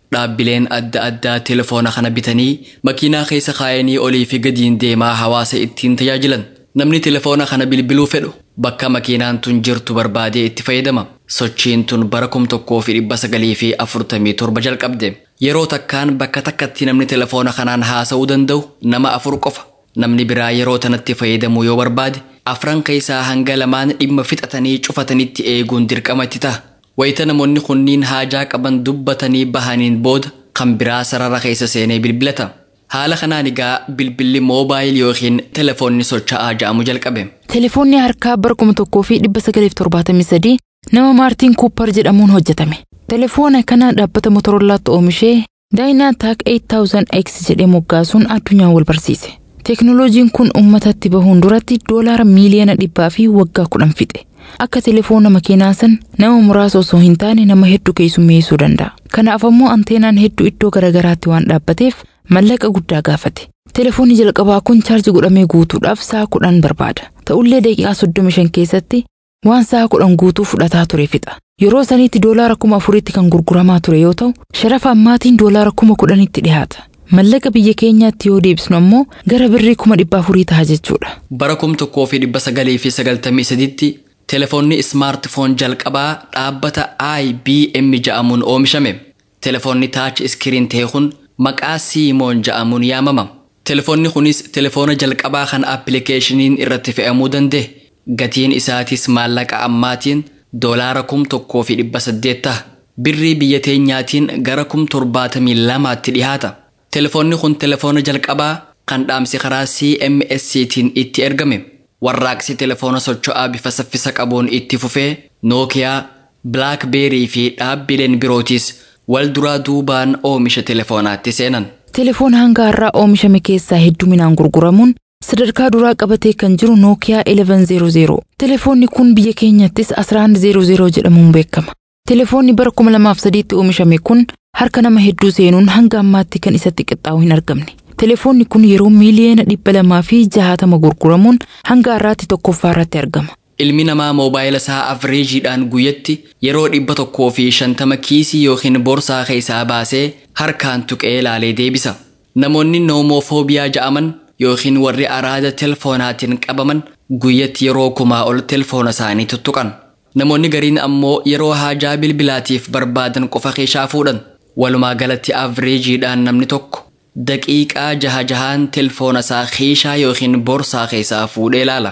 dhaabbileen adda addaa telefoona kana bitanii makiinaa keessa kaayanii olii fi gadiin deemaa hawaasa ittiin tajaajilan. Namni telefoona kana bilbiluu fedhu bakka makiinaan tun jirtu barbaadee itti fayyadama. Sochiin tun bara kum tokkoo fi dhibba sagalii fi afurtamii torba jalqabde. Yeroo takkaan bakka takkatti namni telefoona kanaan haasa'uu danda'u nama afur qofa. Namni biraa yeroo tanatti fayyadamuu yoo barbaade afran keessaa hanga lamaan dhimma fixatanii cufatanitti eeguun dirqama itti ta'a. Wayita namoonni kunniin haajaa qaban dubbatanii bahaniin booda kan biraa sarara keessa seenee bilbilata. Haala kanaan egaa bilbilli moobaayil yookiin telefoonni socho'aa ja'amu jalqabe. Telefoonni harkaa bara kuma tokkoo fi dhibba sagalii fi torbaatamii sadii nama Maartiin Kuuppar jedhamuun hojjetame. Telefoona kana dhaabbata Motoroolaatti oomishee Dynatak eight thousand X jedhee moggaasuun addunyaan wal barsiise. Teknooloojiin kun uummatatti bahuun duratti doolaara miiliyoona dhibbaa fi waggaa kudhan fixe. Akka telefoona makiinaa san nama muraasa osoo hin taane nama hedduu keessummeessuu danda'a. Kanaaf ammoo anteenaan hedduu iddoo garagaraatti waan dhaabbateef mallaqa guddaa gaafate. Telefoonni jalqabaa kun chaarjii godhamee guutuudhaaf sa'a kudhan barbaada. Ta'ullee daqiiqaa soddomi shan keessatti waan sa'a kudhan guutuu fudhataa ture fixa. Yeroo saniitti doolaara kuma afuritti kan gurguramaa ture yoo ta'u, sharafa ammaatiin doolaara kuma kudhanitti dhiyaata. Mallaqa biyya keenyaatti yoo deebisnu ammoo gara birrii kuma dhibba afurii ta'a jechuudha. Bara kum tokkoo fi dhibba sagalii fi sagaltamii sadiitti telefoonni ismaartifoon jalqabaa dhaabbata I B M ja'amuun oomishame. Telefoonni taach iskiriin ta'e kun maqaa Siimoon ja'amuun yaamama. Telefoonni kunis telefoona jalqabaa kan appilikeeshiniin irratti fe'amuu danda'e. Gatiin isaatis maallaqa ammaatiin doolaara kum tokkoo fi dhibba saddeet ta'a. Birrii biyya teenyaatiin gara kum torbaatamii lamaatti dhihaata. Telefoonni kun telefoona jalqabaa kan dhaamsi karaa C M S-tiin itti ergame. Warraaqsi telefoona socho'aa bifa saffisa qabuun itti fufee Nookiyaa, Blackberry fi dhaabbileen birootis wal duraa duubaan oomisha telefoonaatti seenan. Telefoona hanga har'aa oomishame keessaa hedduminaan gurguramuun sadarkaa duraa qabatee kan jiru Nookiyaa eleven hundred. Telefoonni kun biyya keenyattis eleven hundred jedhamuun beekama. Telefoonni bara kuma lamaaf sadiitti oomishame kun harka nama hedduu seenuun hanga ammaatti kan isatti qixxaa'u hin argamne. Telefoonni kun yeroo miiliyoona dhibba lamaa fi jahatama gurguramuun hanga har'aatti tokkoffaa irratti argama. Ilmi namaa moobaayila isaa avreejiidhaan guyyatti yeroo dhibba tokkoo fi shantama kiisii yookiin boorsaa keessaa baasee harkaan tuqee ilaalee deebisa. Namoonni noomofoobiyaa ja'aman yookiin warri araada telefoonaatiin qabaman guyyatti yeroo kumaa ol telefoona isaanii tuttuqan. Namoonni gariin ammoo yeroo haajaa bilbilaatiif barbaadan qofa keessaa fuudhan. Walumaa galatti avreejiidhaan namni tokko daqiiqaa jaha jahaan telefoona isaa keessaa yookiin boorsaa keessaa fuudhee ilaala.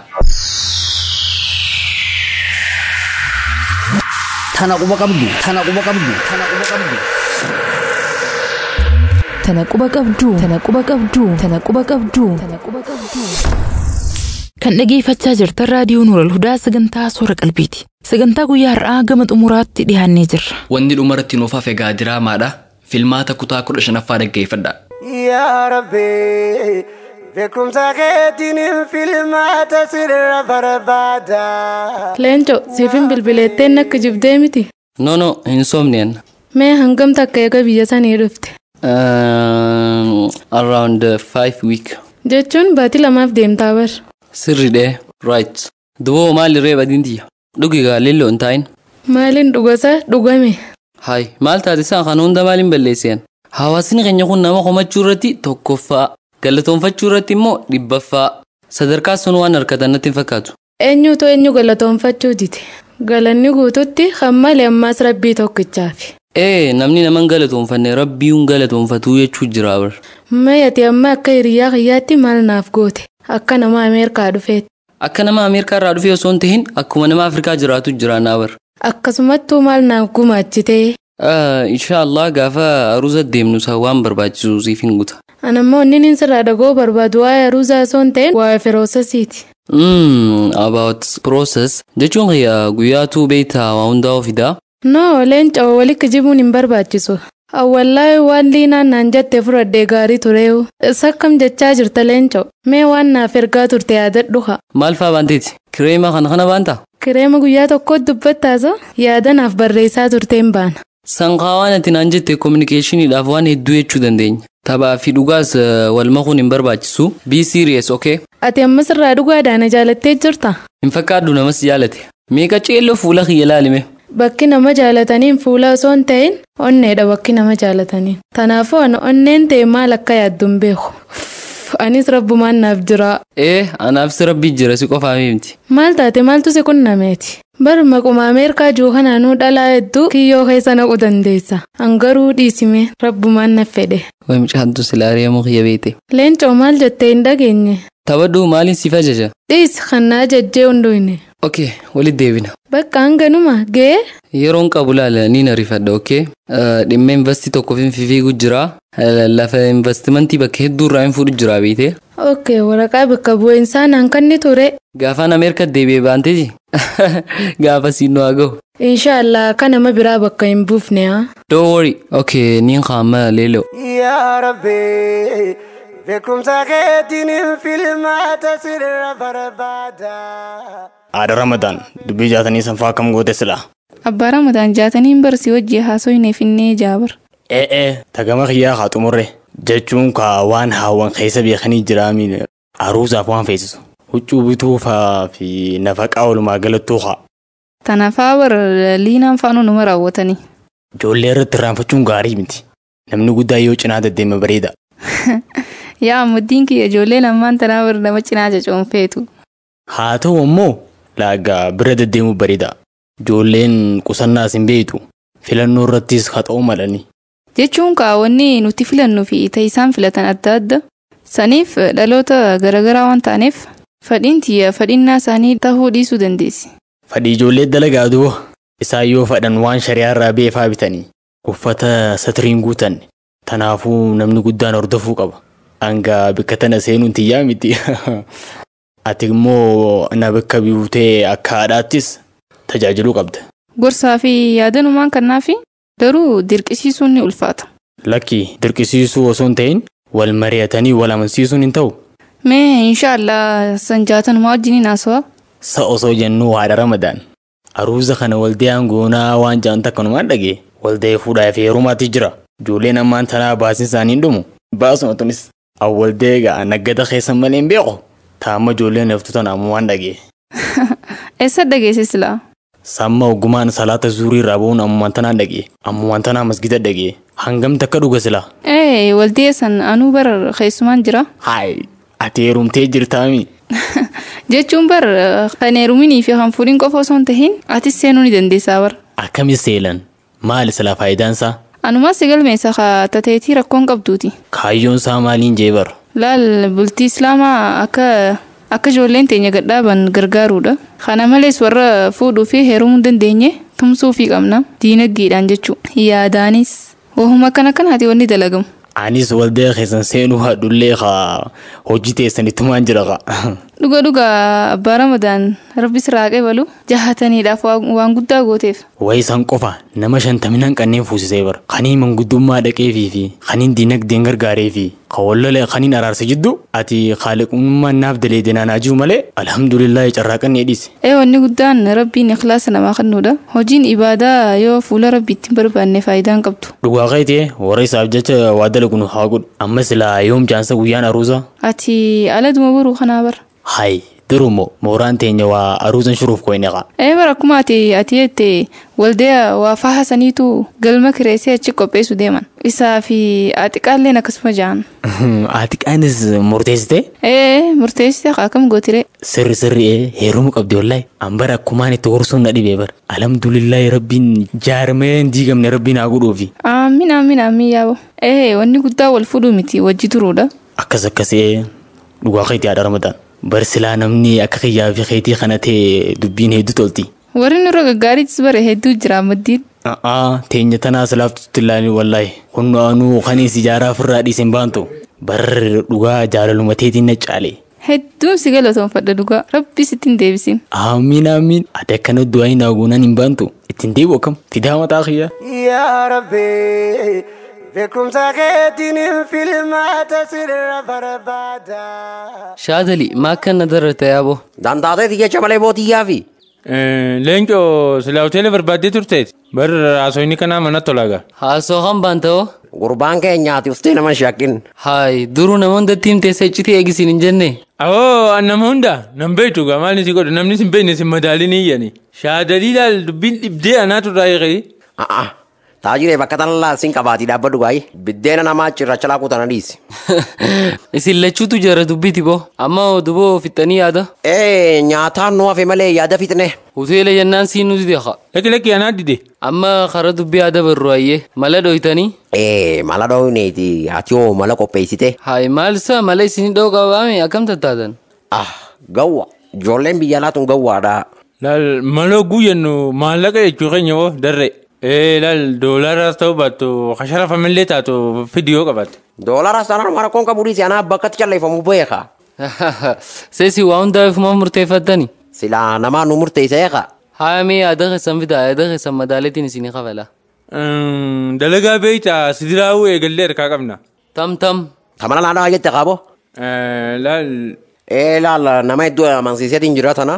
Tana quba qabdu, tana quba qabdu, tana quba qabdu. Tana quba qabdu, tana quba qabdu, tana quba qabdu, tana quba qabdu. Kan dhageeffachaa jirtan raadiyoo Nuurul Hudaa sagantaa soora qalbiiti. Sagantaa guyyaa har'aa gama xumuraatti dhiyaannee jirra. Wanni dhumarratti nuuf hafe egaa diraamaadha. Filmaata kutaa kudha shanaffaa dhaggeeffadha. Yaa Rabbi, beekumsa keetiin filmaata sirra barbaada. Leenco, siifin bilbileetteen akka jibdee miti? No, no, hin soomneen. Mee hangamta akka eega biyya sanii dhufte? Uh, around uh, five week. Jechuun baatii lamaaf deemtaa bar. Sirridhee, right. Duboo maali reeba dindiya? Dhugigaa lilloo hin taa'in. Maaliin dhugasa dhugame? Hai, maal taate isaan kan hunda maaliin balleessiyan? Hawaasni keenya kun nama komachuu irratti tokkoffaa, galatoonfachuu irratti immoo dhibbaffaa. Sadarkaa sun waan harkatan natti hin fakkaatu. Eenyutu eenyu galatoonfachuu dite? Galanni guututti hammalee ammaas rabbii tokkichaafi. Ee, namni naman galatoonfanne rabbiin galatoonfatuu jechuu jira bar. Mayati amma akka hiriyaa kiyyaatti maal naaf goote? Akka nama Ameerikaa dhufeet. Akka nama Ameerikaa irraa dhufee osoo hin tahin akkuma nama Afrikaa jiraatu jira naa bar. Akkasumattuu maal naaf gumaachite? Inshaallah gaafa aruuza deemnu isaa waan barbaachisu siif hin guuta. Anammoo inni nin sirraa dhagoo barbaadu waa'ee aruuzaa osoo hin ta'in waa'ee firoosasiiti. Hmm, about process jechuun guyyaatu beektaa waa hundaa ofiidhaa. No, leenca walitti jibuun hin barbaachisu. Awwallahi waan liinaan naan jette fudhadhee gaarii tureewu. Isa akkam jechaa jirta leenco? Mee waan naaf ergaa turte yaadadhuha. Maal fa'aa baanteeti? Kireema kana kana baanta? Kireema guyyaa tokko dubbattaasa yaada naaf barreessaa turteen baana. Sanqaawaan ati naan jette kominikeeshiniidhaaf waan hedduu jechuu dandeenya. Taphaa fi dhugaas wal makuun hin barbaachisu. Be serious, okay? Ati ammas irraa dhugaadhaan jaalattee jirta? Hin fakkaaddu namas jaalate. Meeqa ceelloo fuula kiyya ilaalime? bakki nama jaalataniin fuula osoo hin ta'in onneedha bakki nama jaalataniin. Kanaafuu ani onneen ta'e maal akka yaaddu hin beeku. Anis rabbumaan naaf jira. Ee anaafis rabbii jira si qofaa miti. Maal taate maaltu si qunnameeti? Bar maquma Ameerikaa jiru kanaanuu dhalaa hedduu kiyyoo keessa naquu dandeessa. Angaruu dhiisime rabbumaan na fedhe. Wayi mucaaddu silaaree moo kiyya beete. Leencoo maal jettee hin dhageenye? Taphadhu maaliin siif ajaja? Dhiis kannaa jajjee hunduune. Okay, walitti deebina. Bakka hanganuma gee? Yeroon qabu laala ni na rifadha okay? Dhimma investii tokkoof hin fiigu jira. Lafa investimentii bakka hedduu irraa hin fuudhu jira beete. Okay, waraqaa bakka bu'iinsaa naan kanni ture. Gaafaan Ameerikaa deebi'ee baanteeji? Gaafa siin nu haa gahu. Inshallah kan nama biraa bakka hin buufne haa. Don't worry. Okay, niin qaama leelo. Ya Rabbi, beekumsa keetiin filmaata sirra barbaada. Aada Ramadaan, dubbii jaatanii sanfaa kam goote sila? Abbaa Ramadaan jaataniin barsi wajjii haasoyne finnee jaabar. Ee ee, tagama kiyyaa haa xumurre. Jechuun ka waan haawwan keessa beekanii jiraamiin aruusaaf waan feesisu. Huccuu bituufaa fi nafaqaa walumaa galattuu haa. Tanaafaa bar liinaan faanuu numa raawwatanii. Ijoollee irratti irraanfachuun gaarii miti. Namni guddaa yoo cinaa deddeema bareeda. Yaa ammuddiin kiyya ijoollee lamaan tanaa bar nama cinaa jacoonfeetu. Haa ta'u ammoo laagaa bira deddeemu bareeda. Ijoolleen qusannaas hin beektu. Filannoo irrattis haa ta'u malanii. Jechuun kaawwanni nuti filannuu fi isaan filatan adda adda. Saniif dhaloota garagaraa waan taaneef fadhiin tiyya fadhinnaa isaanii tahuu dhiisuu dandeessi. Fadhii ijoollee dalagaa du'a. Isaan yoo fadhan waan shari'aa irraa beefaa bitanii uffata satiriin guutan. Tanaafuu namni guddaan hordofuu qaba. Hanga bakka tana seenuun tiyyaa miti. Ati immoo na bakka buutee akka haadhaattis tajaajiluu qabda. Gorsaa fi yaadanumaan kannaafi daruu dirqisiisuun ni ulfaata. Lakki dirqisiisuu osoo hin ta'in wal mari'atanii wal amansiisuun hin ta'u. Mee inshallah san jaatanumaa wajjin naasawaa. Sa osoo jennuu haadha Ramadaan. Aruuza kana waldeen goonaa waan jaanta kanumaan dhagee waldee fuudhaa fi heerumaatti jira. Ijoolleen ammaan tanaa baasin isaanii hin dhumu. Baasuma tunis awwaldee ga'a naggata keessan malee hin beeku. Taama ijoolleen heftu tana ammoo waan dhagee. Eessa dhageesse silaa? Samma ogumaan salaata zuurii irraa bu'uun ammoo tanaan dhagee. Ammoo tanaa masgida dhagee. Hangam takka dhuga silaa? Ee waldee san anuu bara keessumaan jira. Haay ati heerumtee jirtaami. Jechuun bar kan heeruminii fi kan fuudhin qofa osoo hin tahin atis seenuu ni dandeessaa bar. Akkami seelan? Maali silaa faayidaansaa? Anumaa si galmeessa haa tateetii rakkoon qabduuti. Kaayyoon isaa maaliin jee bar? Laal bultii islaamaa akka akka ijoolleen teenya gadhaaban gargaaruudha. Kana malees warra fuudhuu fi heerumuu dandeenye tumsuu fi qabna diinagdeedhaan jechuu. Yaadaanis wahuma kana kanaati wanni dalagamu. Anis waldee keessan seenuu haadhullee haa hojii teessanittumaan jira haa. Dhuga dhuga abbaa Ramadaan rabbis raaqee balu jahataniidhaaf waan guddaa gooteef. Wayi san qofa nama shantaminan kanneen fuusisee bara. Kaniin manguddummaa dhaqeefii fi kaniin diinagdeen gargaaree fi kawwallolee kaniin araarsa jiddu ati khaaliqummaan naaf daleedinaan ajuu malee alhamdulillah carraaqan hedhiise. Ee wanni guddaan rabbiin ikhlaasa namaa kennuudha. Hojiin ibaadaa yoo fuula rabbiitti barbaanne faayidaan qabdu. Dhugaa qaytee warra isaaf jecha waa dalaguun haa godhu. Amma silaa yoom jaansa guyyaan aruusa? Ati aladuma boruu kanaa bara. Hai, durumo mooraan teenya waa aruusan shuruuf koyneqa. Ee bara akkuma ati ati jette waldee waa faahasaniitu galma kireessee achi qopheessu deeman. Isaa fi atiqaalleen akkasuma ja'an. Atiqaanis murteessite? Ee murteessite akkam gootire. Sirri sirri ee heerumu qabdi wallahi. Ambara akkumaan itti gorsuun na dhibee bara. Alhamdulillahi rabbiin jaarmee hin diigamne rabbiin haa godhuufi. Aamin aamin aamin yaabo. Ee wanni guddaa wal fuudhuu miti wajji turuudha. Akkas akkasee dhugaa keetii haadha Ramadaan. Barsilaa namni akka kiyyaa fi keetii kana ta'e dubbiin hedduu tolti. Warri nurra gaggaariitis bare hedduu jira maddiin. Aa teenya tanaa silaaftutti ilaali wallahi. Kun anuu kanis ijaaraa ofirraa dhiisen baantu. Barri dhugaa jaalaluma teetiin na caale. Hedduun si galatoonfadha dhugaa rabbi sittiin deebisin. Amiin amiin ati akkana du'aa hin haaguunaan hin baantu. Ittiin deebi'u akkam fidaa mataa kiyyaa. Yaa Rabbi. Beekumsa keetiin filmaata sirra barbaada. Shaadali maa akka na dararte yaabo? Dandaatee xiyyeecha malee bootiyyaa fi. Leencoo silaa hoteela barbaaddee turteeti. Barra haasoo inni kanaa mana tolaaga. Haasoo hambaan ta'oo? gurbaan keenyaati uftee nama shakkin. Haay duruu nama hunda ittiin teessee iccitii eegisiin hin jenne. Awoo nama hunda nan beektu gaa maal si godhu namni sin beekne sin madaalii ni iyyani. Shaadalii laal dubbiin dhibdee anaatu irraa eegee. A'a taajiree bakka tanallaa sin qabaatii dhaabbadhu gaayii biddeena namaa cirracha laaquu tana dhiisi. Isin lachuutu jara dubbiti boo amma duboo fixanii yaada. Ee nyaataan nu hafe malee yaada fixne. Hoteela jennaan siin nuti deeqa. Lakki lakki anaa dide. Amma karaa dubbii yaada barru ayyee mala dhoytanii. Ee mala dhoyneeti atiyoo mala qopheessite. Haay maal isaa mala isin dhoo qabaame akkam tattaatan. Ah gawwa ijoolleen biyya laatuun gawwaadha. Laal maloo guyyannu maallaqa jechuu keenya moo darree. Eh laal doolaras ta'uu baattu kasharafa millee taatu fidiyoo qabatte. Doolaras taanaan mara koon qabuudhiisi anaa bakkatti calleeffamu beeka. Seesi waa hundaaf moo murteeffattani? Silaa namaa nu murteesseeqa. Haa mee yaada keessan fidaa yaada keessan madaaleetiin isinii qabala. Dalagaa beeyta sidiraawuu eegallee harkaa qabna. Tam tam. Kamana naannoo jette qaabo. Laal. Eh laal nama hedduu amansiiseetiin jira tana.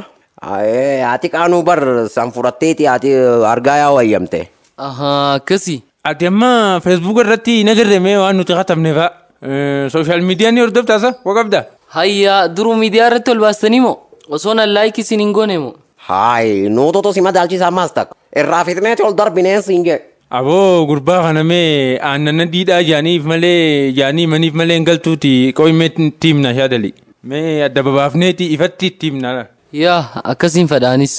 Ati qaanuu bar san fudhatteeti ati argaa yaa wayyamte. Ahaa akkasi. Ati amma feesbuuk irratti nagarreemee waan nuti katabne fa'a. Sooshaal miidiyaan ni hordoftaasa waa qabda. Hayyaa duruu miidiyaa irratti ol baastanii moo osoo nan laayikii isin hin goone moo. Haay nuutoto si madaalchisaa maas takka irraa fitneeti ol darbineen siin jee. Aboo gurbaa kana mee aannan diidhaa jaaniif malee jaanii maniif malee hin galtuuti qoyimee tiimna shaadali. Mee adda babaafneeti ifatti tiimna. Yaa akkasiin fadhaanis.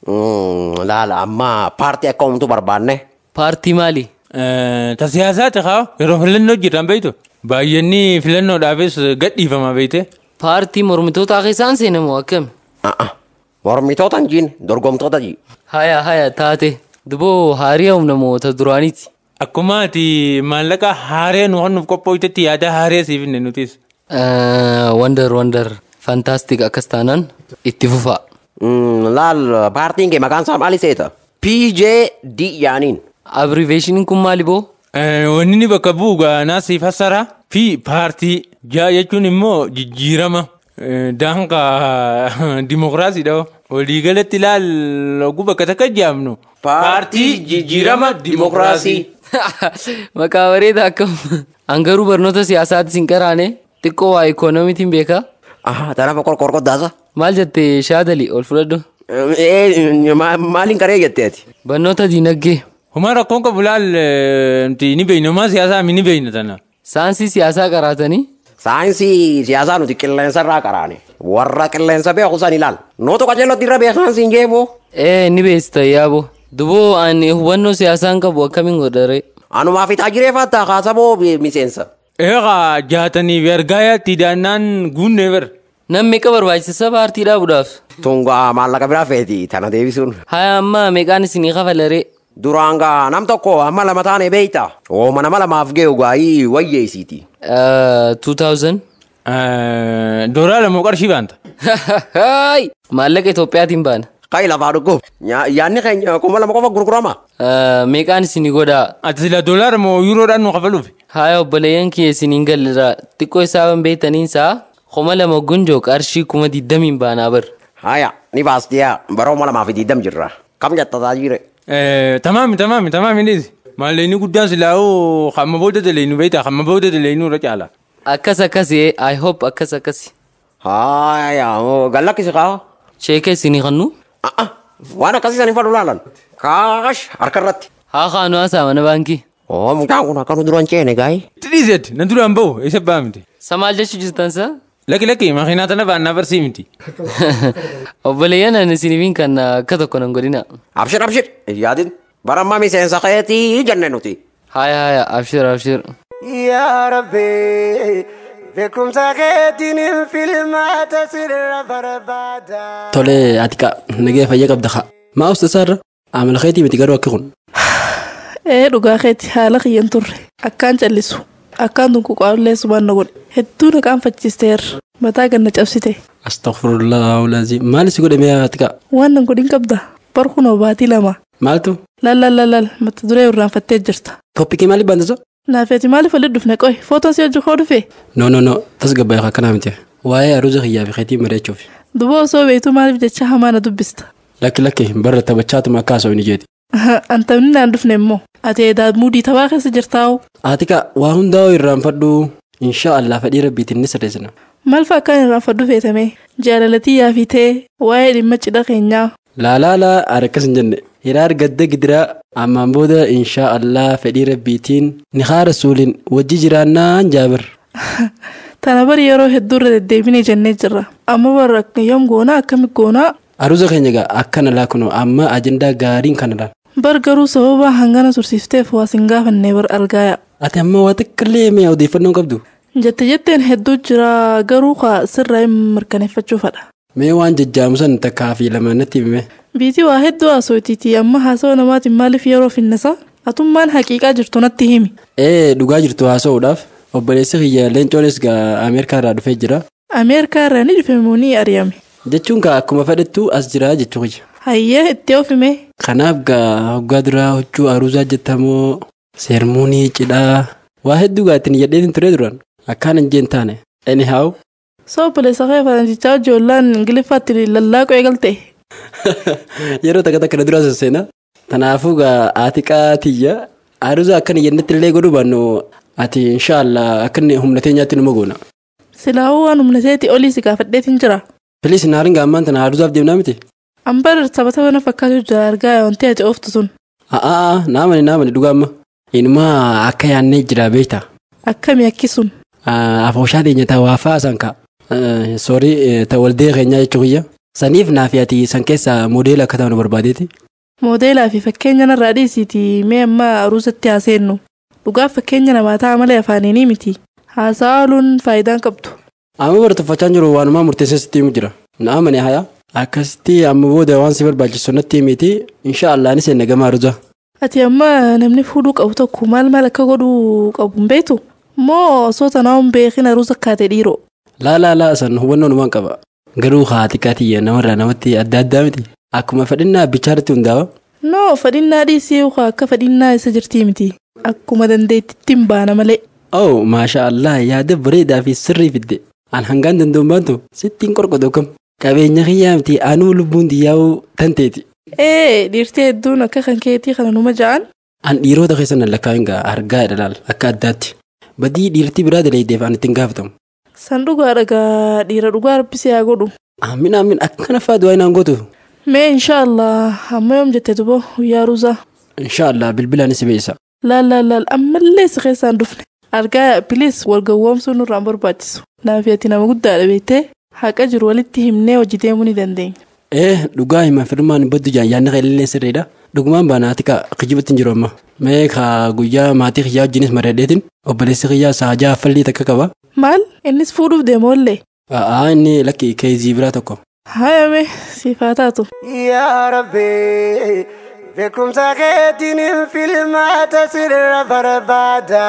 Laala amma paartii akka humtu barbaanne. Paartii maali? Ta siyaasaati haa yeroo filannoo jiran beektu baay'inni filannoodhaafis gadhiifama beekte. Paartii mormitoota keessaan seenamu akkami? Mormitoota hin jiin dorgomtoota ji. Haya haya taate duboo haariyaa humna moota duraaniiti. Akkuma ati maallaqa haaree nu hannuuf qophooftetti yaada haaree siif hinne nutis. Wonder wonder fantastic akkas taanaan itti fufaa. Laal paartiin kee maqaan isaa maali seeta? P J D yaaniin. Abbreviationiin kun maali boo? Wanni ni bakka bu'uugaa naasii fassara. P paartii jaa jechuun immoo jijjiirama. Daangaa dimokiraasiidha. Waliigalatti ilaal oguu bakka takka jaamnu. Paartii jijjiirama dimokiraasii. Maqaa bareedaa akkam. Angaruu barnoota siyaasaatti sin qaraane xiqqoo waa ikoonomiitiin beekaa. Ah tanaaf qorqorqoddaasa. Maal jettee shaadali ol fudhadhu. Maaliin qaree jetteeti? Barnoota diinagdee. Homaa rakkoon qabu laal ni beeyna homaa siyaasaa mi ni beeyna tana. Saayinsii siyaasaa qaraatanii. Saayinsii siyaasaa nuti qilleensa irraa qaraane warra qilleensa beeku san ilaal nooto qajeellotti irra beekan siin jeeboo. Ee ni beesta yaaboo duboo ani hubannoo siyaasaan qabu akkamiin godhare. Anumaa fi taajiree faattaa kaasaboo miseensa. Eegaa jaatanii fi argaa yaatti daannaan guunnee bar. Namni meeqa barbaachisa paartii dhaabuudhaaf? Tungaa maallaqa biraa feeti tana deebisuun. Haa amma meeqaan isinii kafalaree? Duraan gaa nam tokko amma lama taane beeyta. Ooma nama lamaaf ga'u gaayii wayyeesiiti. two thousand. Dooraa lamoo qarshii baanta. Maallaqa Itoophiyaatiin baana. Qayi lafaa dhukkub. Yaanni keenya kuma lama qofa gurgurama. Meeqaan isinii godhaa? Ati sila doolaara moo yuuroodhaan nu kafaluuf? Haa obboleeyyan kiyya isiniin gallirraa xiqqoo isaaban beektaniin isaa kuma lama gunjoo qarshii kuma diddamiin baanaa bar. Haya ni baastiyaa bara kuma lamaa fi diddam jirra. Kam jetta taajire? Tamaami tamaami tamaami dhiisi. Maalleeni guddaan silaa'uu hamma booda daleenu beektaa hamma booda daleenu irra caala. Akkas akkasi I hope akkas akkasi. Haya gallakkisi kaa. Sheeka isinii kannu? Waan akkasii sanii fadhu laalan. Kaash harka irratti. Haa kaanu haasaa mana baankii. Oo mucaan kun akkanu duraan ceene gaayi. Tidhiiseeti na duraan bahu isa baa miti. Samaal jechuu jirtan saa? Lakki lakki makiinaa tana baannaa barsii miti. Obboleeyyan ani isiniifin kan akka tokko nan godhina. Abshir abshir yaadin barammaa miseensa keetii jenne nuti. Haya haya abshir abshir. Yaa Rabbi beekumsa keetiin filmaata sirra barbaada. Tole atika nagee fayyaa qabda haa. Maa ustasaarra amala keetii miti garuu akka kun. Ee dhugaa keetii haala kiyyan turre akkaan callisu. Akkaan tunku qaallee subaan na godhe hedduu na qaanfachiisteerra mataa ganna cabsite. Astaghfirullah ulazim maali si godhe mi'a atika? Waan nan godhin qabda bar kunoo baatii lama. Maaltu? Lal lal lal lal mata duree irraanfattee jirta. Toppikii maaliif baantaso? Naafeeti maaliif walitti dhufne qoy footoon si hojii koo dhufe? No no no tas gabbaa'ee akkanaa miti waa'ee aruuza kiyyaa fi keetii mari'achuuf. Duba osoo beektu maaliif jecha hamaa na dubbista? Lakki lakki barra taphachaatuma akka haasa'u ni jeeti. Anta minna andufne immoo ati edaa muudii tabaa keessa jirtaa'u. Aatika waa hundaa'u irraanfadhu insha Allah fedhii rabbiitiin ni sirreessina. Maal fakkaan irraanfadhu feetame jaalalatii yaafitee waa'ee dhimma cidha keenyaa. Laalaalaa arakkas hin jenne hiraar gadda gidiraa ammaan booda insha Allah fedhii rabbiitiin ni haa rasuulin wajji jiraannaan jaabir. Tana bari yeroo hedduurra deddeebinee jennee jirra amma barra yoom goonaa akkami goonaa. Aruuza keenya gaa akkana laakunoo amma ajandaa gaariin kanadhaan. Bar garuu sababa hangana tursiifteef waa sin gaafannee bar argaaya. Ati amma waa xiqqillee mee odeeffannoo qabdu? Jette jetteen hedduu jira garuu kaa sirraa mirkaneeffachuufadha. Mee waan jajjaamusan takkaa fi lama natti hime. Biitii waa hedduu haasootiiti amma haasawa namaatiin maaliif yeroo finnisa atummaan haqiiqaa jirtu natti himi. Ee dhugaa jirtu haasa'uudhaaf obboleessi kiyya leencoonis gaa Ameerikaa irraa dhufee jira. Ameerikaa irraa ni dhufemoo ni ari'ame. Jechuun kaa akkuma fedhattu as jira jechuu kiyya. Hayyee itti ofime. Kanaaf gaa hoggaa duraa huccuu aruuzaa jettamoo seermuunii cidhaa waa hedduu gaattiin jedheetiin ture duran akkaan hin jeen taane. Anyhow. So obboleessa kee faranjichaa ijoollaan ingiliffaatti lallaaqoo eegalte. Yeroo takka takka na duraa sasseena. Kanaafuu gaa Aatiqaa tiyya aruuzaa akkan jennetti illee godhuu baannu ati inshaallah akkan humnatee nyaatti numa goona. Silaawuu waan humnateeti olii si gaafadheetiin jira. Filiis naariin gaammaan tana aruuzaaf deemnaa miti. Ambar sabata wana fakkaatu jira argaa wanti ati ooftu sun. Aa naamani naamani dhugaa amma. Inumaa akka yaannee jira beektaa. Akkami akki sun. Afooshaa deenyataa waa faasan kaa. Soorii ta waldee keenyaa jechuu kiyya. Saniif naafi ati san keessa moodeela akka ta'u nu barbaadeeti. Moodeelaa fi fakkeenya narraa dhiisiiti mee amma aruusatti haaseennu. Dhugaaf fakkeenya namaa ta'a malee afaaniinii miti. Haasa'aaluun faayidaan qabdu. Amma bartuffachaan jiru waanumaa murteessatti himu jira. Naamani hayaa. Akkasitti amma booda waan si barbaachisu natti himiti inshaallah ni seenna gama aruuzaa. Ati amma namni fuudhuu qabu tokko maal maal akka godhuu qabu hin beektu moo osoo tanaa hin beekin aruuza kaate dhiiroo. Laa laa laa san hubannoo numaan qaba. Garuu haati kaatiyya namarraa namatti adda addaa miti. Akkuma fedhinnaa bichaarratti hundaa'a. Noo fedhinnaa dhiisii akka fedhinnaa isa jirtii miti. Akkuma dandeettitti hin baana malee. Oh maasha Allah yaada bareedaa fi sirrii fidde. An hangaan danda'u baantu sittiin qorqotu kam. Qabeenya kiyyaa miti anuu lubbuun diyyaa'uu tanteeti. Ee dhiirtee hedduun akka kan keetii kana numa ja'an. An dhiirota keessan lakkaa'in gaa argaa dhalaal akka addaatti. Badii dhiirtii biraa daleeddeef an ittiin gaafatamu. San dhugaa dhagaa dhiira dhugaa rabbisee haa godhu. Amin amin akkana faatu waa inaan gootu. Mee inshaallah amma yoom jettee tubo guyyaa aruuzaa. Inshaallah bilbilaan si beeysa. Laal laal laal ammallee si keessaan dhufne. Argaa pilis wal gawwoomsuu nurraan barbaachisu. Naafi ati nama guddaadha beektee. Haqa jiru walitti himnee hojii deemuu ni dandeenya. Eh dhugaa hima firmaan baddu jaan yaadni qeellee sirriidha. Dhugumaan baanaati ka kijibatti hin jiru amma. Mee ka guyyaa maatii kiyyaa wajjinis mareedheetiin obboleessi kiyyaa saajaa affallii takka qaba. Maal innis fuudhuuf deemoollee. Aa inni lakki keezii biraa tokko. Hayame siifaa taatu. Yaa Rabbi beekumsa keetiin filmaata sirra barbaada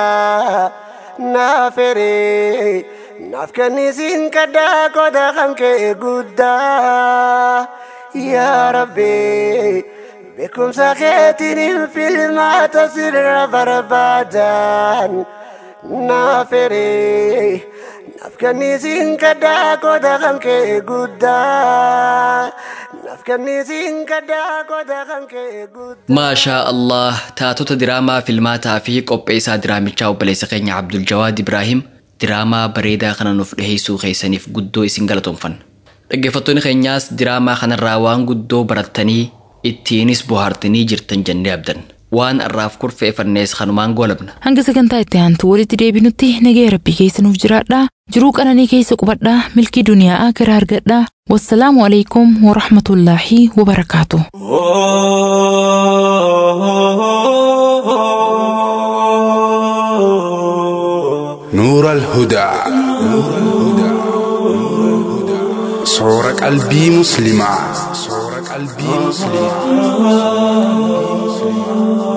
naa feree. Naaf kanniisiin kadhaa qoda kan kee guddaa yaa Rabbi beekumsa keetiin filmaata sirra barbaadan naaf eree naaf kanniisiin kadhaa qoda kan kee guddaa naaf kanniisiin kadhaa qoda kan kee guddaa. Maashaa Allah taatota diraamaa filmaataa fi qopheessaa diraamichaa obboleessa keenya Abdul Jawaad Ibrahim. Diraamaa bareedaa kana nuuf dhiheessuu keessaniif guddoo isin galatoomfanna. Dhaggeeffattoonni keenyaas diraamaa kanarraa waan guddoo barattanii ittiinis bohaartanii jirtan jennee abdanna. Waan har'aaf kurfeeffannees kanumaan goolabna. Hanga sagantaa itti aantu walitti deebinutti nagaya rabbii keessa nuuf jiraadhaa. Jiruu qananii keessa qubadhaa. Milkii duniyaa akiraa argadhaa. Wassalaamu alaikum wa rahmatullaahi wa barakaatuh. نور الهدى صور قلبي مسلمة صور قلبي مسلمة